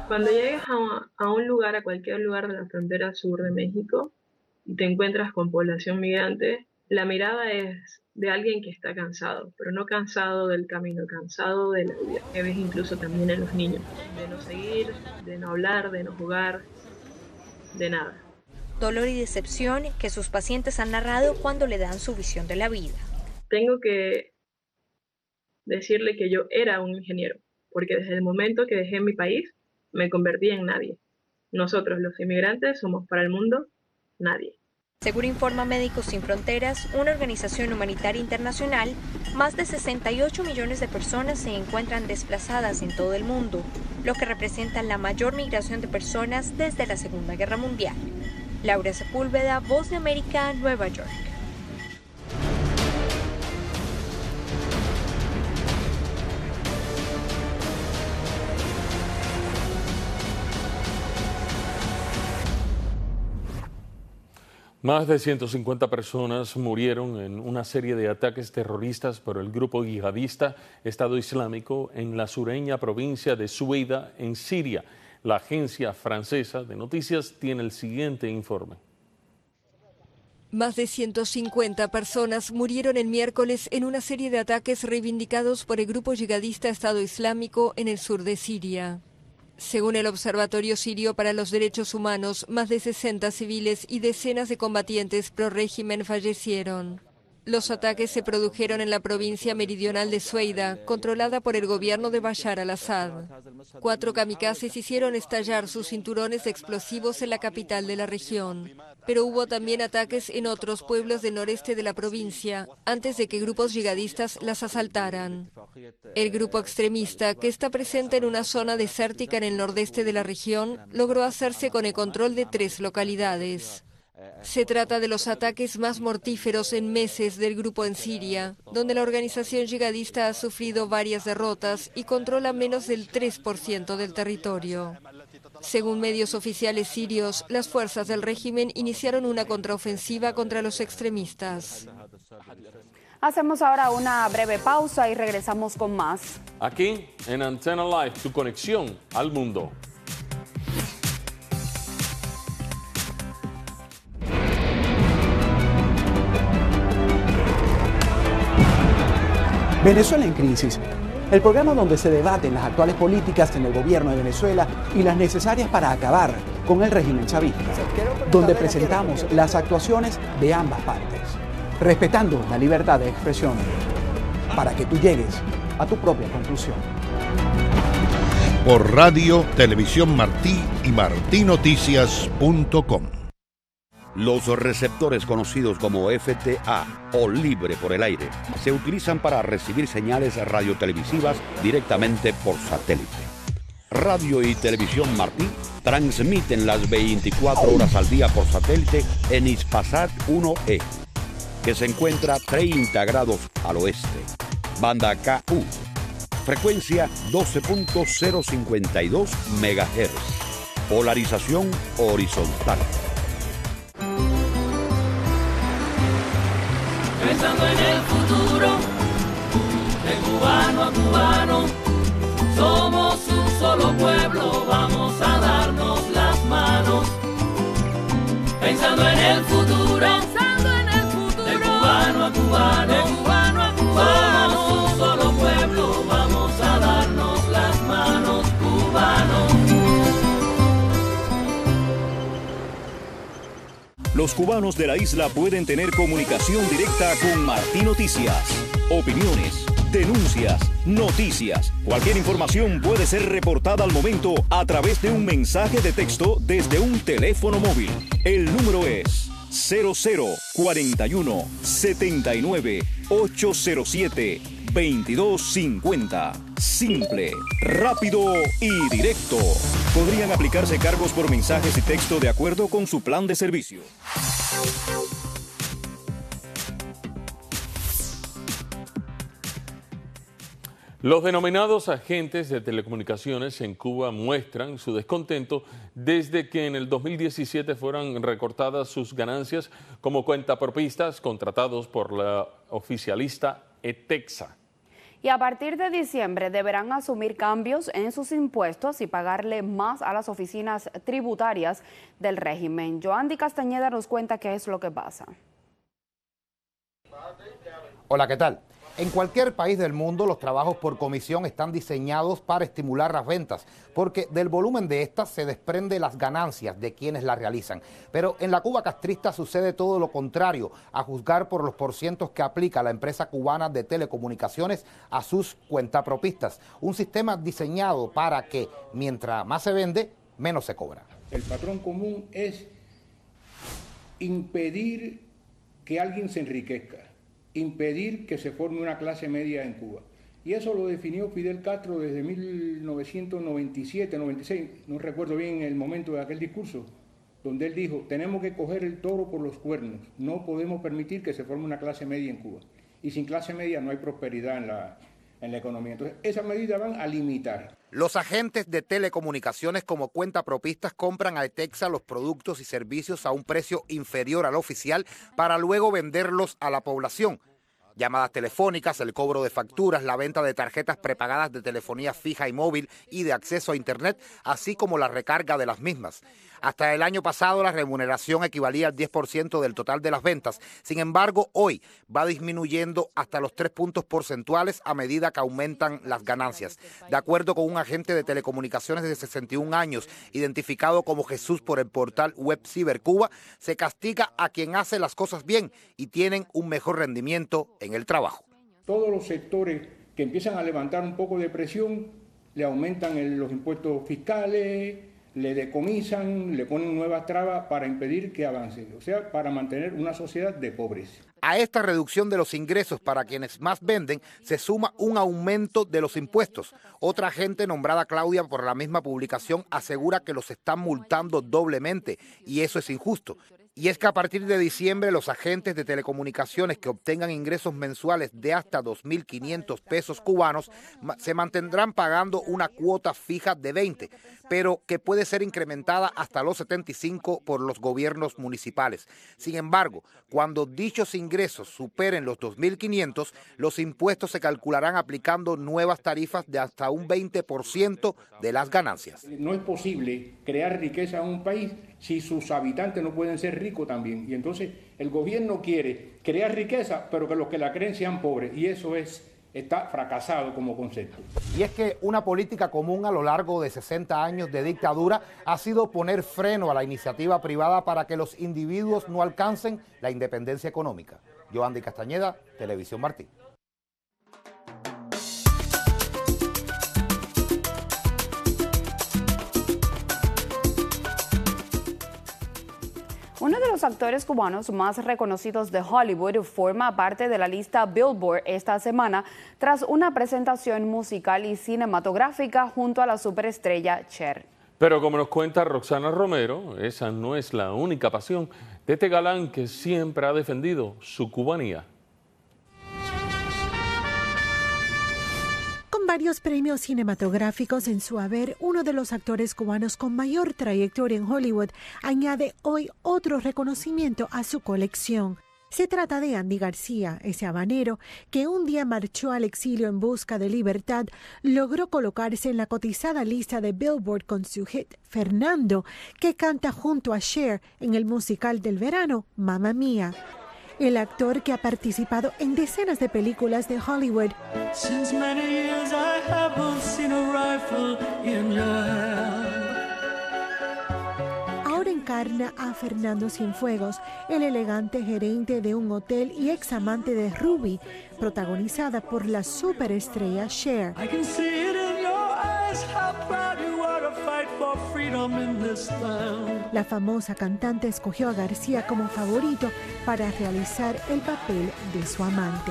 Cuando llegas a, a un lugar, a cualquier lugar de la frontera sur de México, y te encuentras con población migrante, la mirada es de alguien que está cansado, pero no cansado del camino, cansado de la vida, que ves incluso también en los niños, de no seguir, de no hablar, de no jugar, de nada. Dolor y decepción que sus pacientes han narrado cuando le dan su visión de la vida. Tengo que decirle que yo era un ingeniero, porque desde el momento que dejé mi país, me convertí en nadie. Nosotros, los inmigrantes, somos para el mundo nadie. Según informa Médicos Sin Fronteras, una organización humanitaria internacional, más de sesenta y ocho millones de personas se encuentran desplazadas en todo el mundo, lo que representa la mayor migración de personas desde la Segunda Guerra Mundial. Laura Sepúlveda, Voz de América, Nueva York. Más de ciento cincuenta personas murieron en una serie de ataques terroristas por el grupo yihadista Estado Islámico en la sureña provincia de Sueida, en Siria. La agencia francesa de noticias tiene el siguiente informe. Más de ciento cincuenta personas murieron el miércoles en una serie de ataques reivindicados por el grupo yihadista Estado Islámico en el sur de Siria. Según el Observatorio Sirio para los Derechos Humanos, más de sesenta civiles y decenas de combatientes pro régimen fallecieron. Los ataques se produjeron en la provincia meridional de Sueida, controlada por el gobierno de Bashar al-Assad. Cuatro kamikazes hicieron estallar sus cinturones de explosivos en la capital de la región. Pero hubo también ataques en otros pueblos del noreste de la provincia, antes de que grupos yihadistas las asaltaran. El grupo extremista, que está presente en una zona desértica en el nordeste de la región, logró hacerse con el control de tres localidades. Se trata de los ataques más mortíferos en meses del grupo en Siria, donde la organización yihadista ha sufrido varias derrotas y controla menos del tres por ciento del territorio. Según medios oficiales sirios, las fuerzas del régimen iniciaron una contraofensiva contra los extremistas. Hacemos ahora una breve pausa y regresamos con más. Aquí en Antena Live, tu conexión al mundo. Venezuela en crisis. El programa donde se debaten las actuales políticas en el gobierno de Venezuela y las necesarias para acabar con el régimen chavista, donde presentamos las actuaciones de ambas partes, respetando la libertad de expresión, para que tú llegues a tu propia conclusión. Por Radio Televisión Martí y martí noticias punto com. Los receptores conocidos como F T A o libre por el aire se utilizan para recibir señales radiotelevisivas directamente por satélite. Radio y Televisión Martí transmiten las veinticuatro horas al día por satélite en Hispasat uno E, que se encuentra treinta grados al oeste. Banda K U, frecuencia doce punto cero cincuenta y dos megahertz, polarización horizontal. Pensando en el futuro, de cubano a cubano, somos un solo pueblo, vamos a darnos las manos. Pensando en el futuro, pensando en el futuro, de cubano a cubano, de cubano a cubano, somos un solo pueblo, vamos a darnos las manos, cubanos. Los cubanos de la isla pueden tener comunicación directa con Martí Noticias. Opiniones, denuncias, noticias. Cualquier información puede ser reportada al momento a través de un mensaje de texto desde un teléfono móvil. El número es cero cero cuarenta y uno setenta y nueve ochocientos siete veintidós cincuenta. Simple, rápido y directo. Podrían aplicarse cargos por mensajes y texto de acuerdo con su plan de servicio. Los denominados agentes de telecomunicaciones en Cuba muestran su descontento desde que en el dos mil diecisiete fueran recortadas sus ganancias como cuentapropistas contratados por la oficialista ETEXA. Y a partir de diciembre deberán asumir cambios en sus impuestos y pagarle más a las oficinas tributarias del régimen. Joandy Castañeda nos cuenta qué es lo que pasa. Hola, ¿qué tal? En cualquier país del mundo los trabajos por comisión están diseñados para estimular las ventas, porque del volumen de estas se desprende las ganancias de quienes las realizan. Pero en la Cuba castrista sucede todo lo contrario, a juzgar por los porcientos que aplica la empresa cubana de telecomunicaciones a sus cuentapropistas. Un sistema diseñado para que, mientras más se vende, menos se cobra. El patrón común es impedir que alguien se enriquezca, impedir que se forme una clase media en Cuba. Y eso lo definió Fidel Castro desde mil novecientos noventa y siete, noventa y seis, no recuerdo bien el momento de aquel discurso, donde él dijo, tenemos que coger el toro por los cuernos, no podemos permitir que se forme una clase media en Cuba. Y sin clase media no hay prosperidad en la, en la economía. Entonces, esas medidas van a limitar. Los agentes de telecomunicaciones como cuentapropistas compran a Etexa los productos y servicios a un precio inferior al oficial para luego venderlos a la población. Llamadas telefónicas, el cobro de facturas, la venta de tarjetas prepagadas de telefonía fija y móvil y de acceso a Internet, así como la recarga de las mismas. Hasta el año pasado la remuneración equivalía al diez por ciento del total de las ventas. Sin embargo, hoy va disminuyendo hasta los tres puntos porcentuales a medida que aumentan las ganancias. De acuerdo con un agente de telecomunicaciones de sesenta y un años, identificado como Jesús por el portal web Cibercuba, se castiga a quien hace las cosas bien y tienen un mejor rendimiento en el trabajo. Todos los sectores que empiezan a levantar un poco de presión, le aumentan el, los impuestos fiscales, le decomisan, le ponen nuevas trabas para impedir que avance, o sea, para mantener una sociedad de pobres. A esta reducción de los ingresos para quienes más venden se suma un aumento de los impuestos. Otra agente nombrada Claudia por la misma publicación asegura que los están multando doblemente y eso es injusto. Y es que a partir de diciembre los agentes de telecomunicaciones que obtengan ingresos mensuales de hasta dos mil quinientos pesos cubanos se mantendrán pagando una cuota fija de veinte, pero que puede ser incrementada hasta los setenta y cinco por los gobiernos municipales. Sin embargo, cuando dichos ingresos superen los dos mil quinientos, los impuestos se calcularán aplicando nuevas tarifas de hasta un veinte por ciento de las ganancias. No es posible crear riqueza en un país si sus habitantes no pueden ser ricos también. Y entonces el gobierno quiere crear riqueza, pero que los que la creen sean pobres. Y eso es, está fracasado como concepto. Y es que una política común a lo largo de sesenta años de dictadura ha sido poner freno a la iniciativa privada para que los individuos no alcancen la independencia económica. Joandy Castañeda, Televisión Martín. Uno de los actores cubanos más reconocidos de Hollywood forma parte de la lista Billboard esta semana tras una presentación musical y cinematográfica junto a la superestrella Cher. Pero como nos cuenta Roxana Romero, esa no es la única pasión de este galán que siempre ha defendido su cubanía. Varios premios cinematográficos en su haber, uno de los actores cubanos con mayor trayectoria en Hollywood añade hoy otro reconocimiento a su colección. Se trata de Andy García, ese habanero que un día marchó al exilio en busca de libertad, logró colocarse en la cotizada lista de Billboard con su hit Fernando, que canta junto a Cher en el musical del verano Mamma Mía. El actor, que ha participado en decenas de películas de Hollywood, ahora encarna a Fernando Cienfuegos, el elegante gerente de un hotel y ex amante de Ruby, protagonizada por la superestrella Cher. La famosa cantante escogió a García como favorito para realizar el papel de su amante.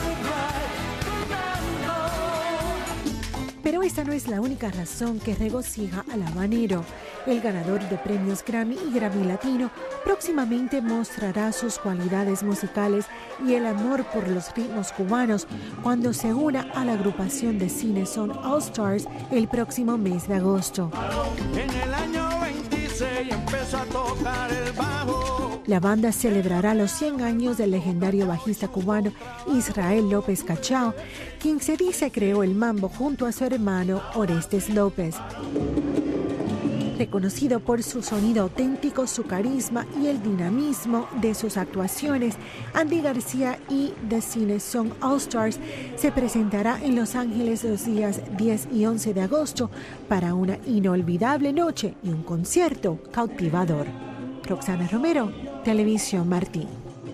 Pero esta no es la única razón que regocija al habanero. El ganador de premios Grammy y Grammy Latino próximamente mostrará sus cualidades musicales y el amor por los ritmos cubanos cuando se una a la agrupación de cine Son All Stars el próximo mes de agosto. En el año veintiséis empezó a tocar el bajo. La banda celebrará los cien años del legendario bajista cubano Israel López Cachao, quien se dice creó el mambo junto a su hermano Orestes López. Reconocido por su sonido auténtico, su carisma y el dinamismo de sus actuaciones, Andy García y The Cine Song All Stars se presentará en Los Ángeles los días diez y once de agosto para una inolvidable noche y un concierto cautivador. Roxana Romero, Televisión Martí.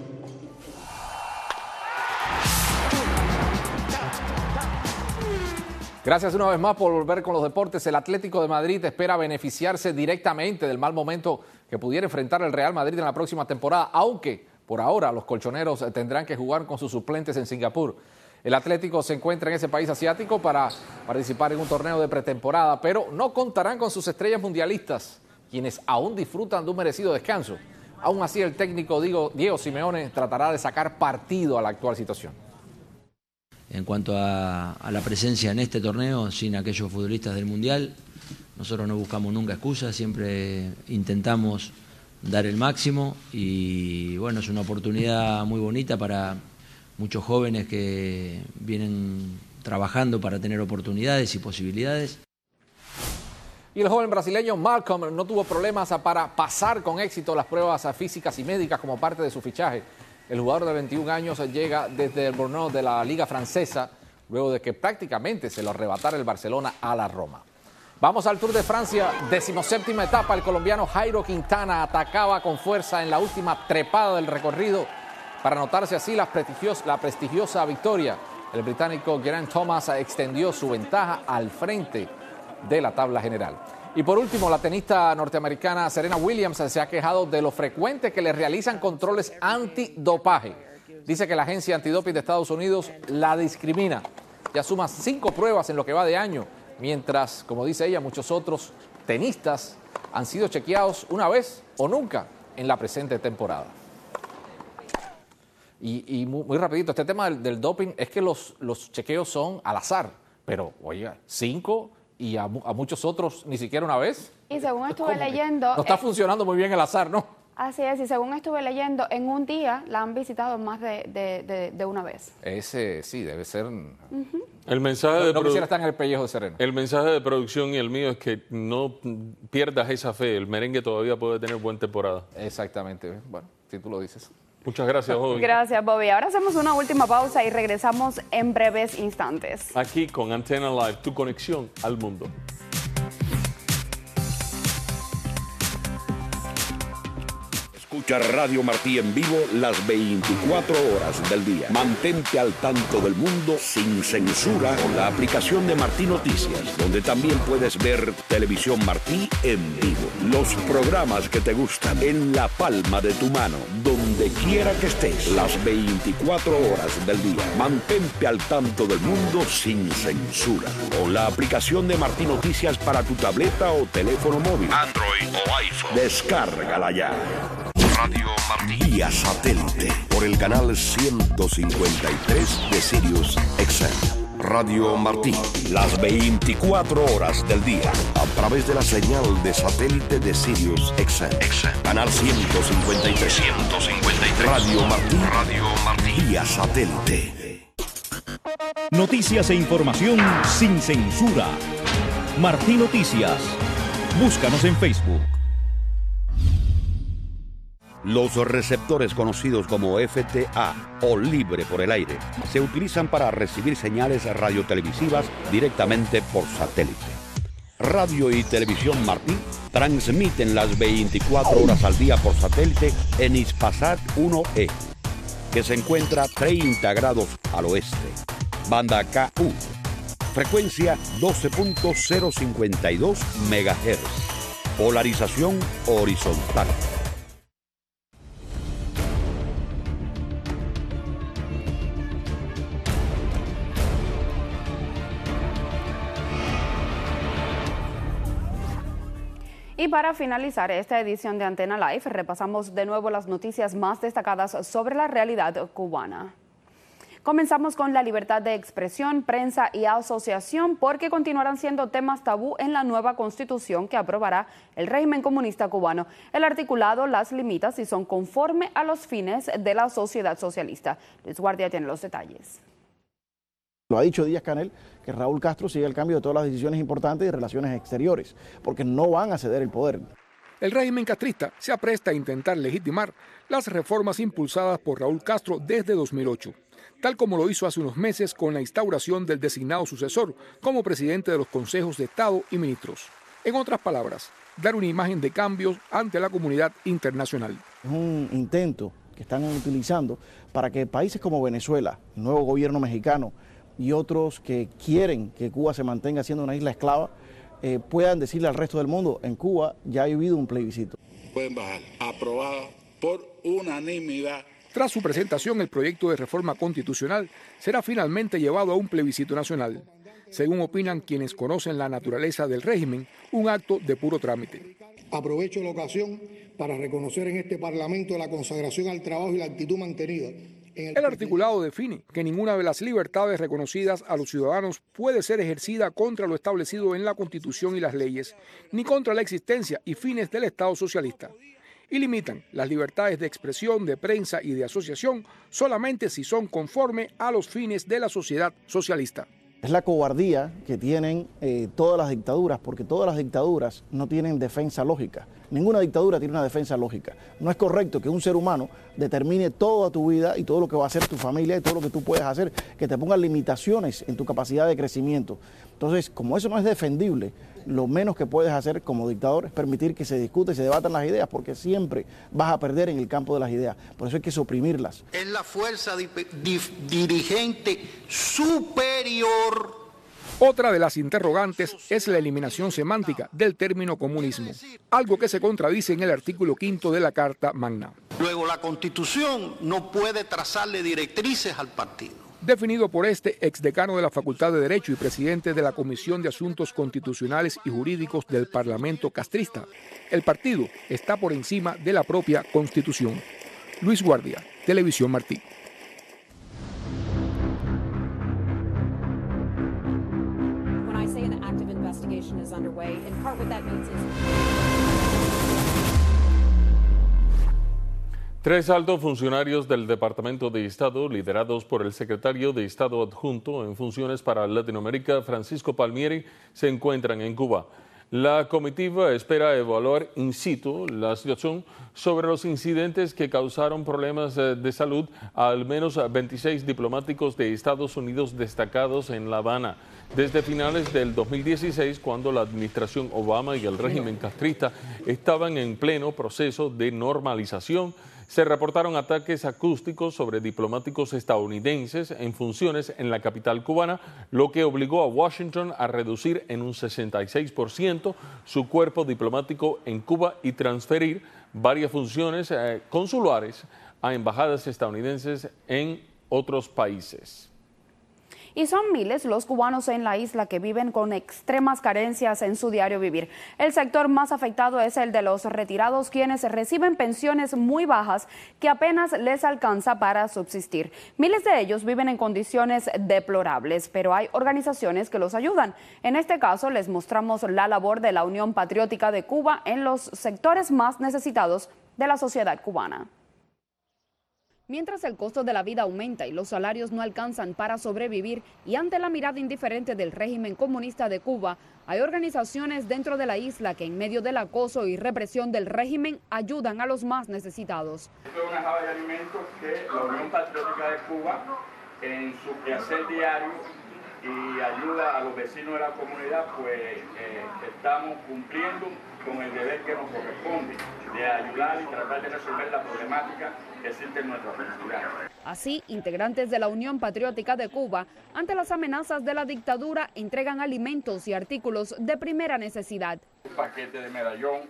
Gracias una vez más por volver con los deportes. El Atlético de Madrid espera beneficiarse directamente del mal momento que pudiera enfrentar el Real Madrid en la próxima temporada, aunque por ahora los colchoneros tendrán que jugar con sus suplentes en Singapur. El Atlético se encuentra en ese país asiático para participar en un torneo de pretemporada, pero no contarán con sus estrellas mundialistas, quienes aún disfrutan de un merecido descanso. Aún así, el técnico Diego, Diego Simeone tratará de sacar partido a la actual situación. En cuanto a, a la presencia en este torneo, sin aquellos futbolistas del Mundial, nosotros no buscamos nunca excusas, siempre intentamos dar el máximo y bueno, es una oportunidad muy bonita para muchos jóvenes que vienen trabajando para tener oportunidades y posibilidades. Y el joven brasileño Malcolm no tuvo problemas para pasar con éxito las pruebas físicas y médicas como parte de su fichaje. El jugador de veintiún años llega desde el Bordeaux de la Liga Francesa, luego de que prácticamente se lo arrebatara el Barcelona a la Roma. Vamos al Tour de Francia, decimoséptima etapa. El colombiano Jairo Quintana atacaba con fuerza en la última trepada del recorrido para anotarse así la prestigiosa, la prestigiosa victoria. El británico Geraint Thomas extendió su ventaja al frente de la tabla general. Y por último, la tenista norteamericana Serena Williams se ha quejado de lo frecuente que le realizan controles antidopaje. Dice que la agencia antidoping de Estados Unidos la discrimina. Ya suma cinco pruebas en lo que va de año, mientras, como dice ella, muchos otros tenistas han sido chequeados una vez o nunca en la presente temporada. Y, y muy, muy rapidito, este tema del, del doping es que los, los chequeos son al azar, pero oiga, cinco... y a, a muchos otros ni siquiera una vez. Y según estuve leyendo... No está eh, funcionando muy bien el azar, ¿no? Así es, y según estuve leyendo, en un día la han visitado más de, de, de, de una vez. Ese sí, debe ser... Uh-huh. El mensaje no, de no quisiera estar en el pellejo de Serena. El mensaje de producción y el mío es que no pierdas esa fe. El merengue todavía puede tener buena temporada. Exactamente. Bueno, si tú lo dices. Muchas gracias, Bobby. Gracias, Bobby. Ahora hacemos una última pausa y regresamos en breves instantes. Aquí con Antena Live, tu conexión al mundo. Escucha Radio Martí en vivo las veinticuatro horas del día. Mantente al tanto del mundo sin censura con la aplicación de Martí Noticias, donde también puedes ver Televisión Martí en vivo. Los programas que te gustan en la palma de tu mano, donde quiera que estés, las veinticuatro horas del día. Mantente al tanto del mundo sin censura con la aplicación de Martí Noticias para tu tableta o teléfono móvil, Android o iPhone. Descárgala ya. Radio Martí vía satélite por el canal ciento cincuenta y tres de Sirius X M. Radio Martí, las veinticuatro horas del día a través de la señal de satélite de Sirius X M. Canal ciento cincuenta y tres. ciento cincuenta y tres. Radio Martí. Radio Martí vía satélite. Noticias e información sin censura. Martí Noticias. Búscanos en Facebook. Los receptores conocidos como F T A o libre por el aire se utilizan para recibir señales radiotelevisivas directamente por satélite. Radio y Televisión Martí transmiten las veinticuatro horas al día por satélite en Hispasat uno E, que se encuentra treinta grados al oeste. Banda K U, frecuencia doce punto cero cincuenta y dos megahertz. Polarización horizontal. Y para finalizar esta edición de Antena Live, repasamos de nuevo las noticias más destacadas sobre la realidad cubana. Comenzamos con la libertad de expresión, prensa y asociación, porque continuarán siendo temas tabú en la nueva constitución que aprobará el régimen comunista cubano. El articulado las limita si son conforme a los fines de la sociedad socialista. Luis Guardia tiene los detalles. Lo ha dicho Díaz-Canel, que Raúl Castro sigue el cambio de todas las decisiones importantes de relaciones exteriores, porque no van a ceder el poder. El régimen castrista se apresta a intentar legitimar las reformas impulsadas por Raúl Castro desde dos mil ocho, tal como lo hizo hace unos meses con la instauración del designado sucesor como presidente de los consejos de Estado y ministros. En otras palabras, dar una imagen de cambios ante la comunidad internacional. Es un intento que están utilizando para que países como Venezuela, el nuevo gobierno mexicano y otros que quieren que Cuba se mantenga siendo una isla esclava, eh, puedan decirle al resto del mundo, en Cuba ya ha habido un plebiscito. Pueden bajar, aprobada por unanimidad. Tras su presentación, el proyecto de reforma constitucional será finalmente llevado a un plebiscito nacional. Según opinan quienes conocen la naturaleza del régimen, un acto de puro trámite. Aprovecho la ocasión para reconocer en este Parlamento la consagración al trabajo y la actitud mantenida. En el... el articulado define que ninguna de las libertades reconocidas a los ciudadanos puede ser ejercida contra lo establecido en la Constitución y las leyes, ni contra la existencia y fines del Estado socialista. Y limitan las libertades de expresión, de prensa y de asociación solamente si son conforme a los fines de la sociedad socialista. Es la cobardía que tienen eh, todas las dictaduras, porque todas las dictaduras no tienen defensa lógica. Ninguna dictadura tiene una defensa lógica. No es correcto que un ser humano determine toda tu vida y todo lo que va a hacer tu familia y todo lo que tú puedes hacer, que te ponga limitaciones en tu capacidad de crecimiento. Entonces, como eso no es defendible, lo menos que puedes hacer como dictador es permitir que se discute y se debatan las ideas, porque siempre vas a perder en el campo de las ideas. Por eso hay que suprimirlas. Es la fuerza di di dirigente superior. Otra de las interrogantes es la eliminación semántica del término comunismo, algo que se contradice en el artículo quinto de la Carta Magna. Luego, la Constitución no puede trazarle directrices al partido. Definido por este exdecano de la Facultad de Derecho y presidente de la Comisión de Asuntos Constitucionales y Jurídicos del Parlamento castrista, el partido está por encima de la propia Constitución. Luis Guardia, Televisión Martí. Tres altos funcionarios del Departamento de Estado, liderados por el secretario de Estado adjunto en funciones para Latinoamérica, Francisco Palmieri, se encuentran en Cuba. La comitiva espera evaluar in situ la situación sobre los incidentes que causaron problemas de salud a al menos veintiséis diplomáticos de Estados Unidos destacados en La Habana desde finales del dos mil dieciséis, cuando la administración Obama y el régimen castrista estaban en pleno proceso de normalización. Se reportaron ataques acústicos sobre diplomáticos estadounidenses en funciones en la capital cubana, lo que obligó a Washington a reducir en un sesenta y seis por ciento su cuerpo diplomático en Cuba y transferir varias funciones eh, consulares a embajadas estadounidenses en otros países. Y son miles los cubanos en la isla que viven con extremas carencias en su diario vivir. El sector más afectado es el de los retirados, quienes reciben pensiones muy bajas que apenas les alcanza para subsistir. Miles de ellos viven en condiciones deplorables, pero hay organizaciones que los ayudan. En este caso les mostramos la labor de la Unión Patriótica de Cuba en los sectores más necesitados de la sociedad cubana. Mientras el costo de la vida aumenta y los salarios no alcanzan para sobrevivir, y ante la mirada indiferente del régimen comunista de Cuba, hay organizaciones dentro de la isla que en medio del acoso y represión del régimen ayudan a los más necesitados. Esto es una java de alimentos que la Unión Patriótica de Cuba, en su quehacer diario y ayuda a los vecinos de la comunidad, pues eh, estamos cumpliendo con el deber que nos corresponde de ayudar y tratar de resolver la problemática que existe en nuestra comunidad. Así, integrantes de la Unión Patriótica de Cuba, ante las amenazas de la dictadura, entregan alimentos y artículos de primera necesidad. Un paquete de medallón,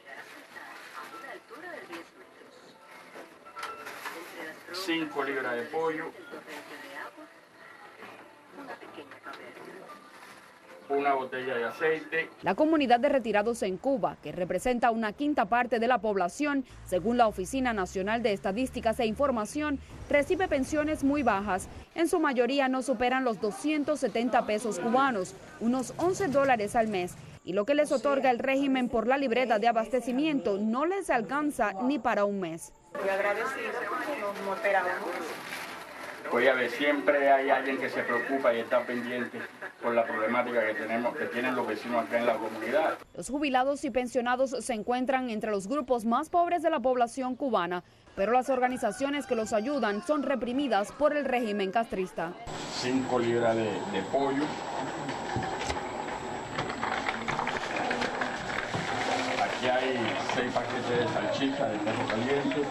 cinco libras de pollo, una botella de aceite. La comunidad de retirados en Cuba, que representa una quinta parte de la población, según la Oficina Nacional de Estadísticas e Información, recibe pensiones muy bajas. En su mayoría no superan los doscientos setenta pesos cubanos, unos once dólares al mes. Y lo que les otorga el régimen por la libreta de abastecimiento no les alcanza ni para un mes. Muy agradecida porque nos, nos esperábamos. Oye, a ver, siempre hay alguien que se preocupa y está pendiente por la problemática que tenemos, que tienen los vecinos acá en la comunidad. Los jubilados y pensionados se encuentran entre los grupos más pobres de la población cubana, pero las organizaciones que los ayudan son reprimidas por el régimen castrista. Cinco libras de, de pollo. Aquí hay seis paquetes de salchicha de perro caliente.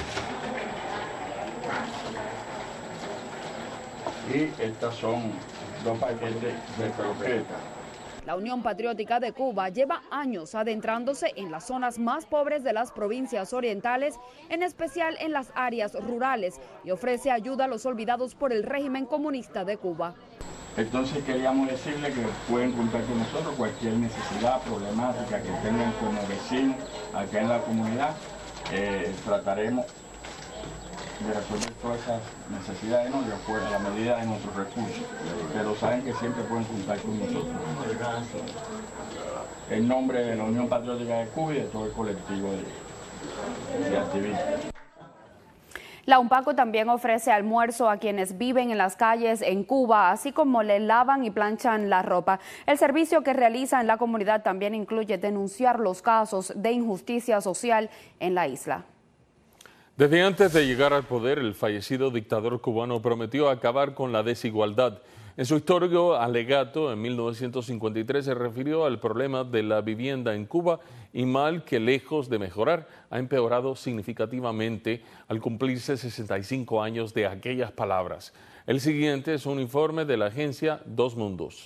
Y estas son dos paquetes de croquetas. La Unión Patriótica de Cuba lleva años adentrándose en las zonas más pobres de las provincias orientales, en especial en las áreas rurales, y ofrece ayuda a los olvidados por el régimen comunista de Cuba. Entonces queríamos decirle que pueden contar con nosotros cualquier necesidad, problemática que tengan como vecinos acá en la comunidad. Eh, trataremos de resolver todas esas necesidades, ¿no? De acuerdo a la medida de nuestros recursos, pero saben que siempre pueden contar con nosotros. En nombre de la Unión Patriótica de Cuba y de todo el colectivo de, de activistas. La UNPACO también ofrece almuerzo a quienes viven en las calles en Cuba, así como le lavan y planchan la ropa. El servicio que realiza en la comunidad también incluye denunciar los casos de injusticia social en la isla. Desde antes de llegar al poder, el fallecido dictador cubano prometió acabar con la desigualdad. En su histórico alegato en mil novecientos cincuenta y tres se refirió al problema de la vivienda en Cuba y mal que lejos de mejorar ha empeorado significativamente al cumplirse sesenta y cinco años de aquellas palabras. El siguiente es un informe de la agencia Dos Mundos.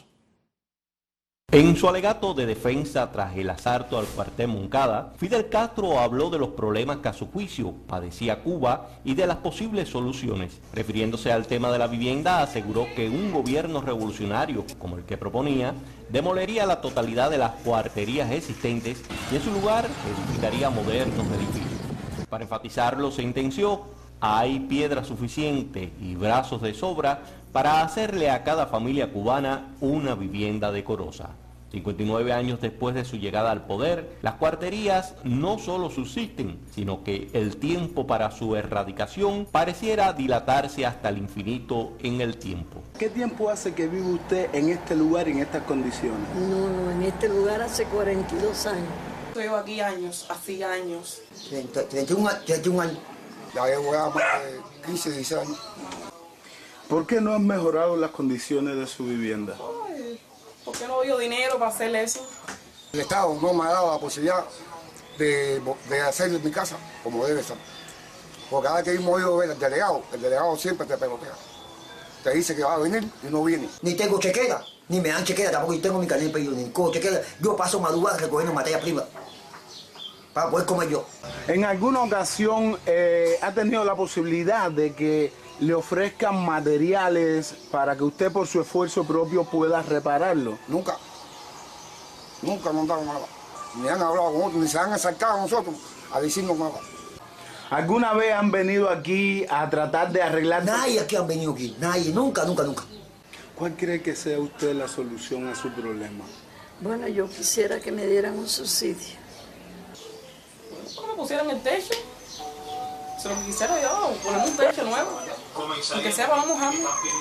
En su alegato de defensa tras el asalto al cuartel Moncada, Fidel Castro habló de los problemas que a su juicio padecía Cuba y de las posibles soluciones. Refiriéndose al tema de la vivienda, aseguró que un gobierno revolucionario como el que proponía demolería la totalidad de las cuarterías existentes y en su lugar edificaría modernos edificios. Para enfatizarlo, sentenció: hay piedra suficiente y brazos de sobra para hacerle a cada familia cubana una vivienda decorosa. cincuenta y nueve años después de su llegada al poder, las cuarterías no solo subsisten, sino que el tiempo para su erradicación pareciera dilatarse hasta el infinito en el tiempo. ¿Qué tiempo hace que vive usted en este lugar y en estas condiciones? No, no, en este lugar hace cuarenta y dos años. Llevo aquí años, hacía años. treinta y un años. Ya llevo más de quince, dieciséis años. ¿Por qué no han mejorado las condiciones de su vivienda? Ay, ¿por qué no veo dinero para hacer eso? El Estado no me ha dado la posibilidad de, de hacer mi casa como debe ser. Porque cada vez que hemos ido a ver al delegado, el delegado siempre te pelotea. Te dice que va a venir y no viene. Ni tengo chequera, ni me dan chequera, tampoco yo tengo mi carnet de pedido, ni tengo chequera. Yo paso madrugada recogiendo materia prima para poder comer yo. ¿En alguna ocasión eh, ha tenido la posibilidad de que le ofrezcan materiales para que usted por su esfuerzo propio pueda repararlo? Nunca. Nunca nos han dado nada. Ni han hablado con nosotros, ni se han acercado a nosotros a decirnos nada. ¿Alguna vez han venido aquí a tratar de arreglar? Nadie aquí han venido aquí. Nadie. Nunca, nunca, nunca. ¿Cuál cree que sea usted la solución a su problema? Bueno, yo quisiera que me dieran un subsidio. ¿Cómo me pusieran el techo? Si lo que quisiera yo, poner un techo nuevo. Aunque sea para no mojarme.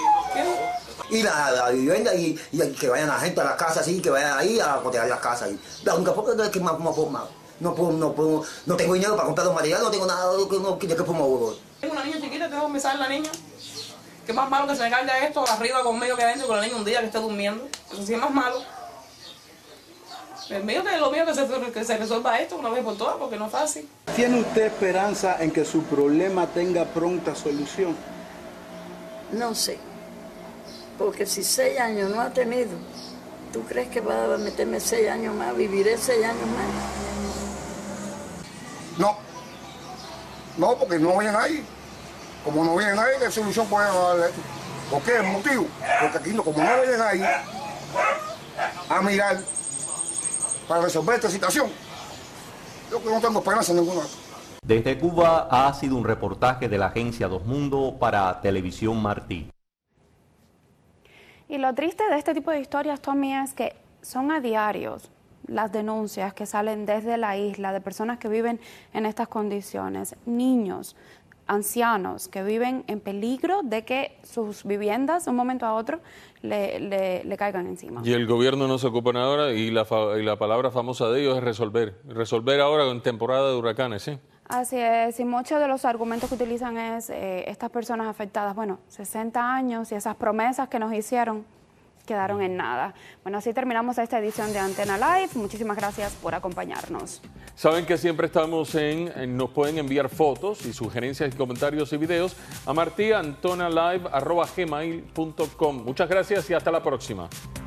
Y la, la vivienda y, y que vayan la gente a las casas así, que vayan ahí a proteger las casas. Y la única forma es que más, más, más, no, puedo, no, puedo, no tengo dinero para comprar los materiales, no tengo nada de que no, de que puedo. Tengo una niña chiquita, tengo que pensar en la niña. Que es más malo que se me caiga esto arriba conmigo que adentro con la niña un día que esté durmiendo. Eso sí es más malo. El mío que lo mío que se, que se resuelva esto una vez por todas, porque no es fácil. ¿Tiene usted esperanza en que su problema tenga pronta solución? No sé, porque si seis años no ha tenido, ¿tú crees que va a meterme seis años más? ¿Viviré seis años más? No, no, porque no viene nadie. Como no viene nadie, ¿qué solución podemos darle esto? ¿Por qué? El motivo, porque aquí no, como no viene nadie, a mirar para resolver esta situación. Yo no tengo esperanza ninguna. Desde Cuba ha sido un reportaje de la agencia Dos Mundos para Televisión Martí. Y lo triste de este tipo de historias, Tommy, es que son a diarios las denuncias que salen desde la isla de personas que viven en estas condiciones, niños, ancianos que viven en peligro de que sus viviendas de un momento a otro le, le, le caigan encima. Y el gobierno no se ocupa ahora y la, y la palabra famosa de ellos es resolver. Resolver ahora en temporada de huracanes, ¿sí? Así es, y muchos de los argumentos que utilizan es eh, estas personas afectadas, bueno, sesenta años y esas promesas que nos hicieron quedaron en nada. Bueno, así terminamos esta edición de Antena Live. Muchísimas gracias por acompañarnos. Saben que siempre estamos en, en nos pueden enviar fotos y sugerencias y comentarios y videos a marti antonalive arroba gmail punto com. Muchas gracias y hasta la próxima.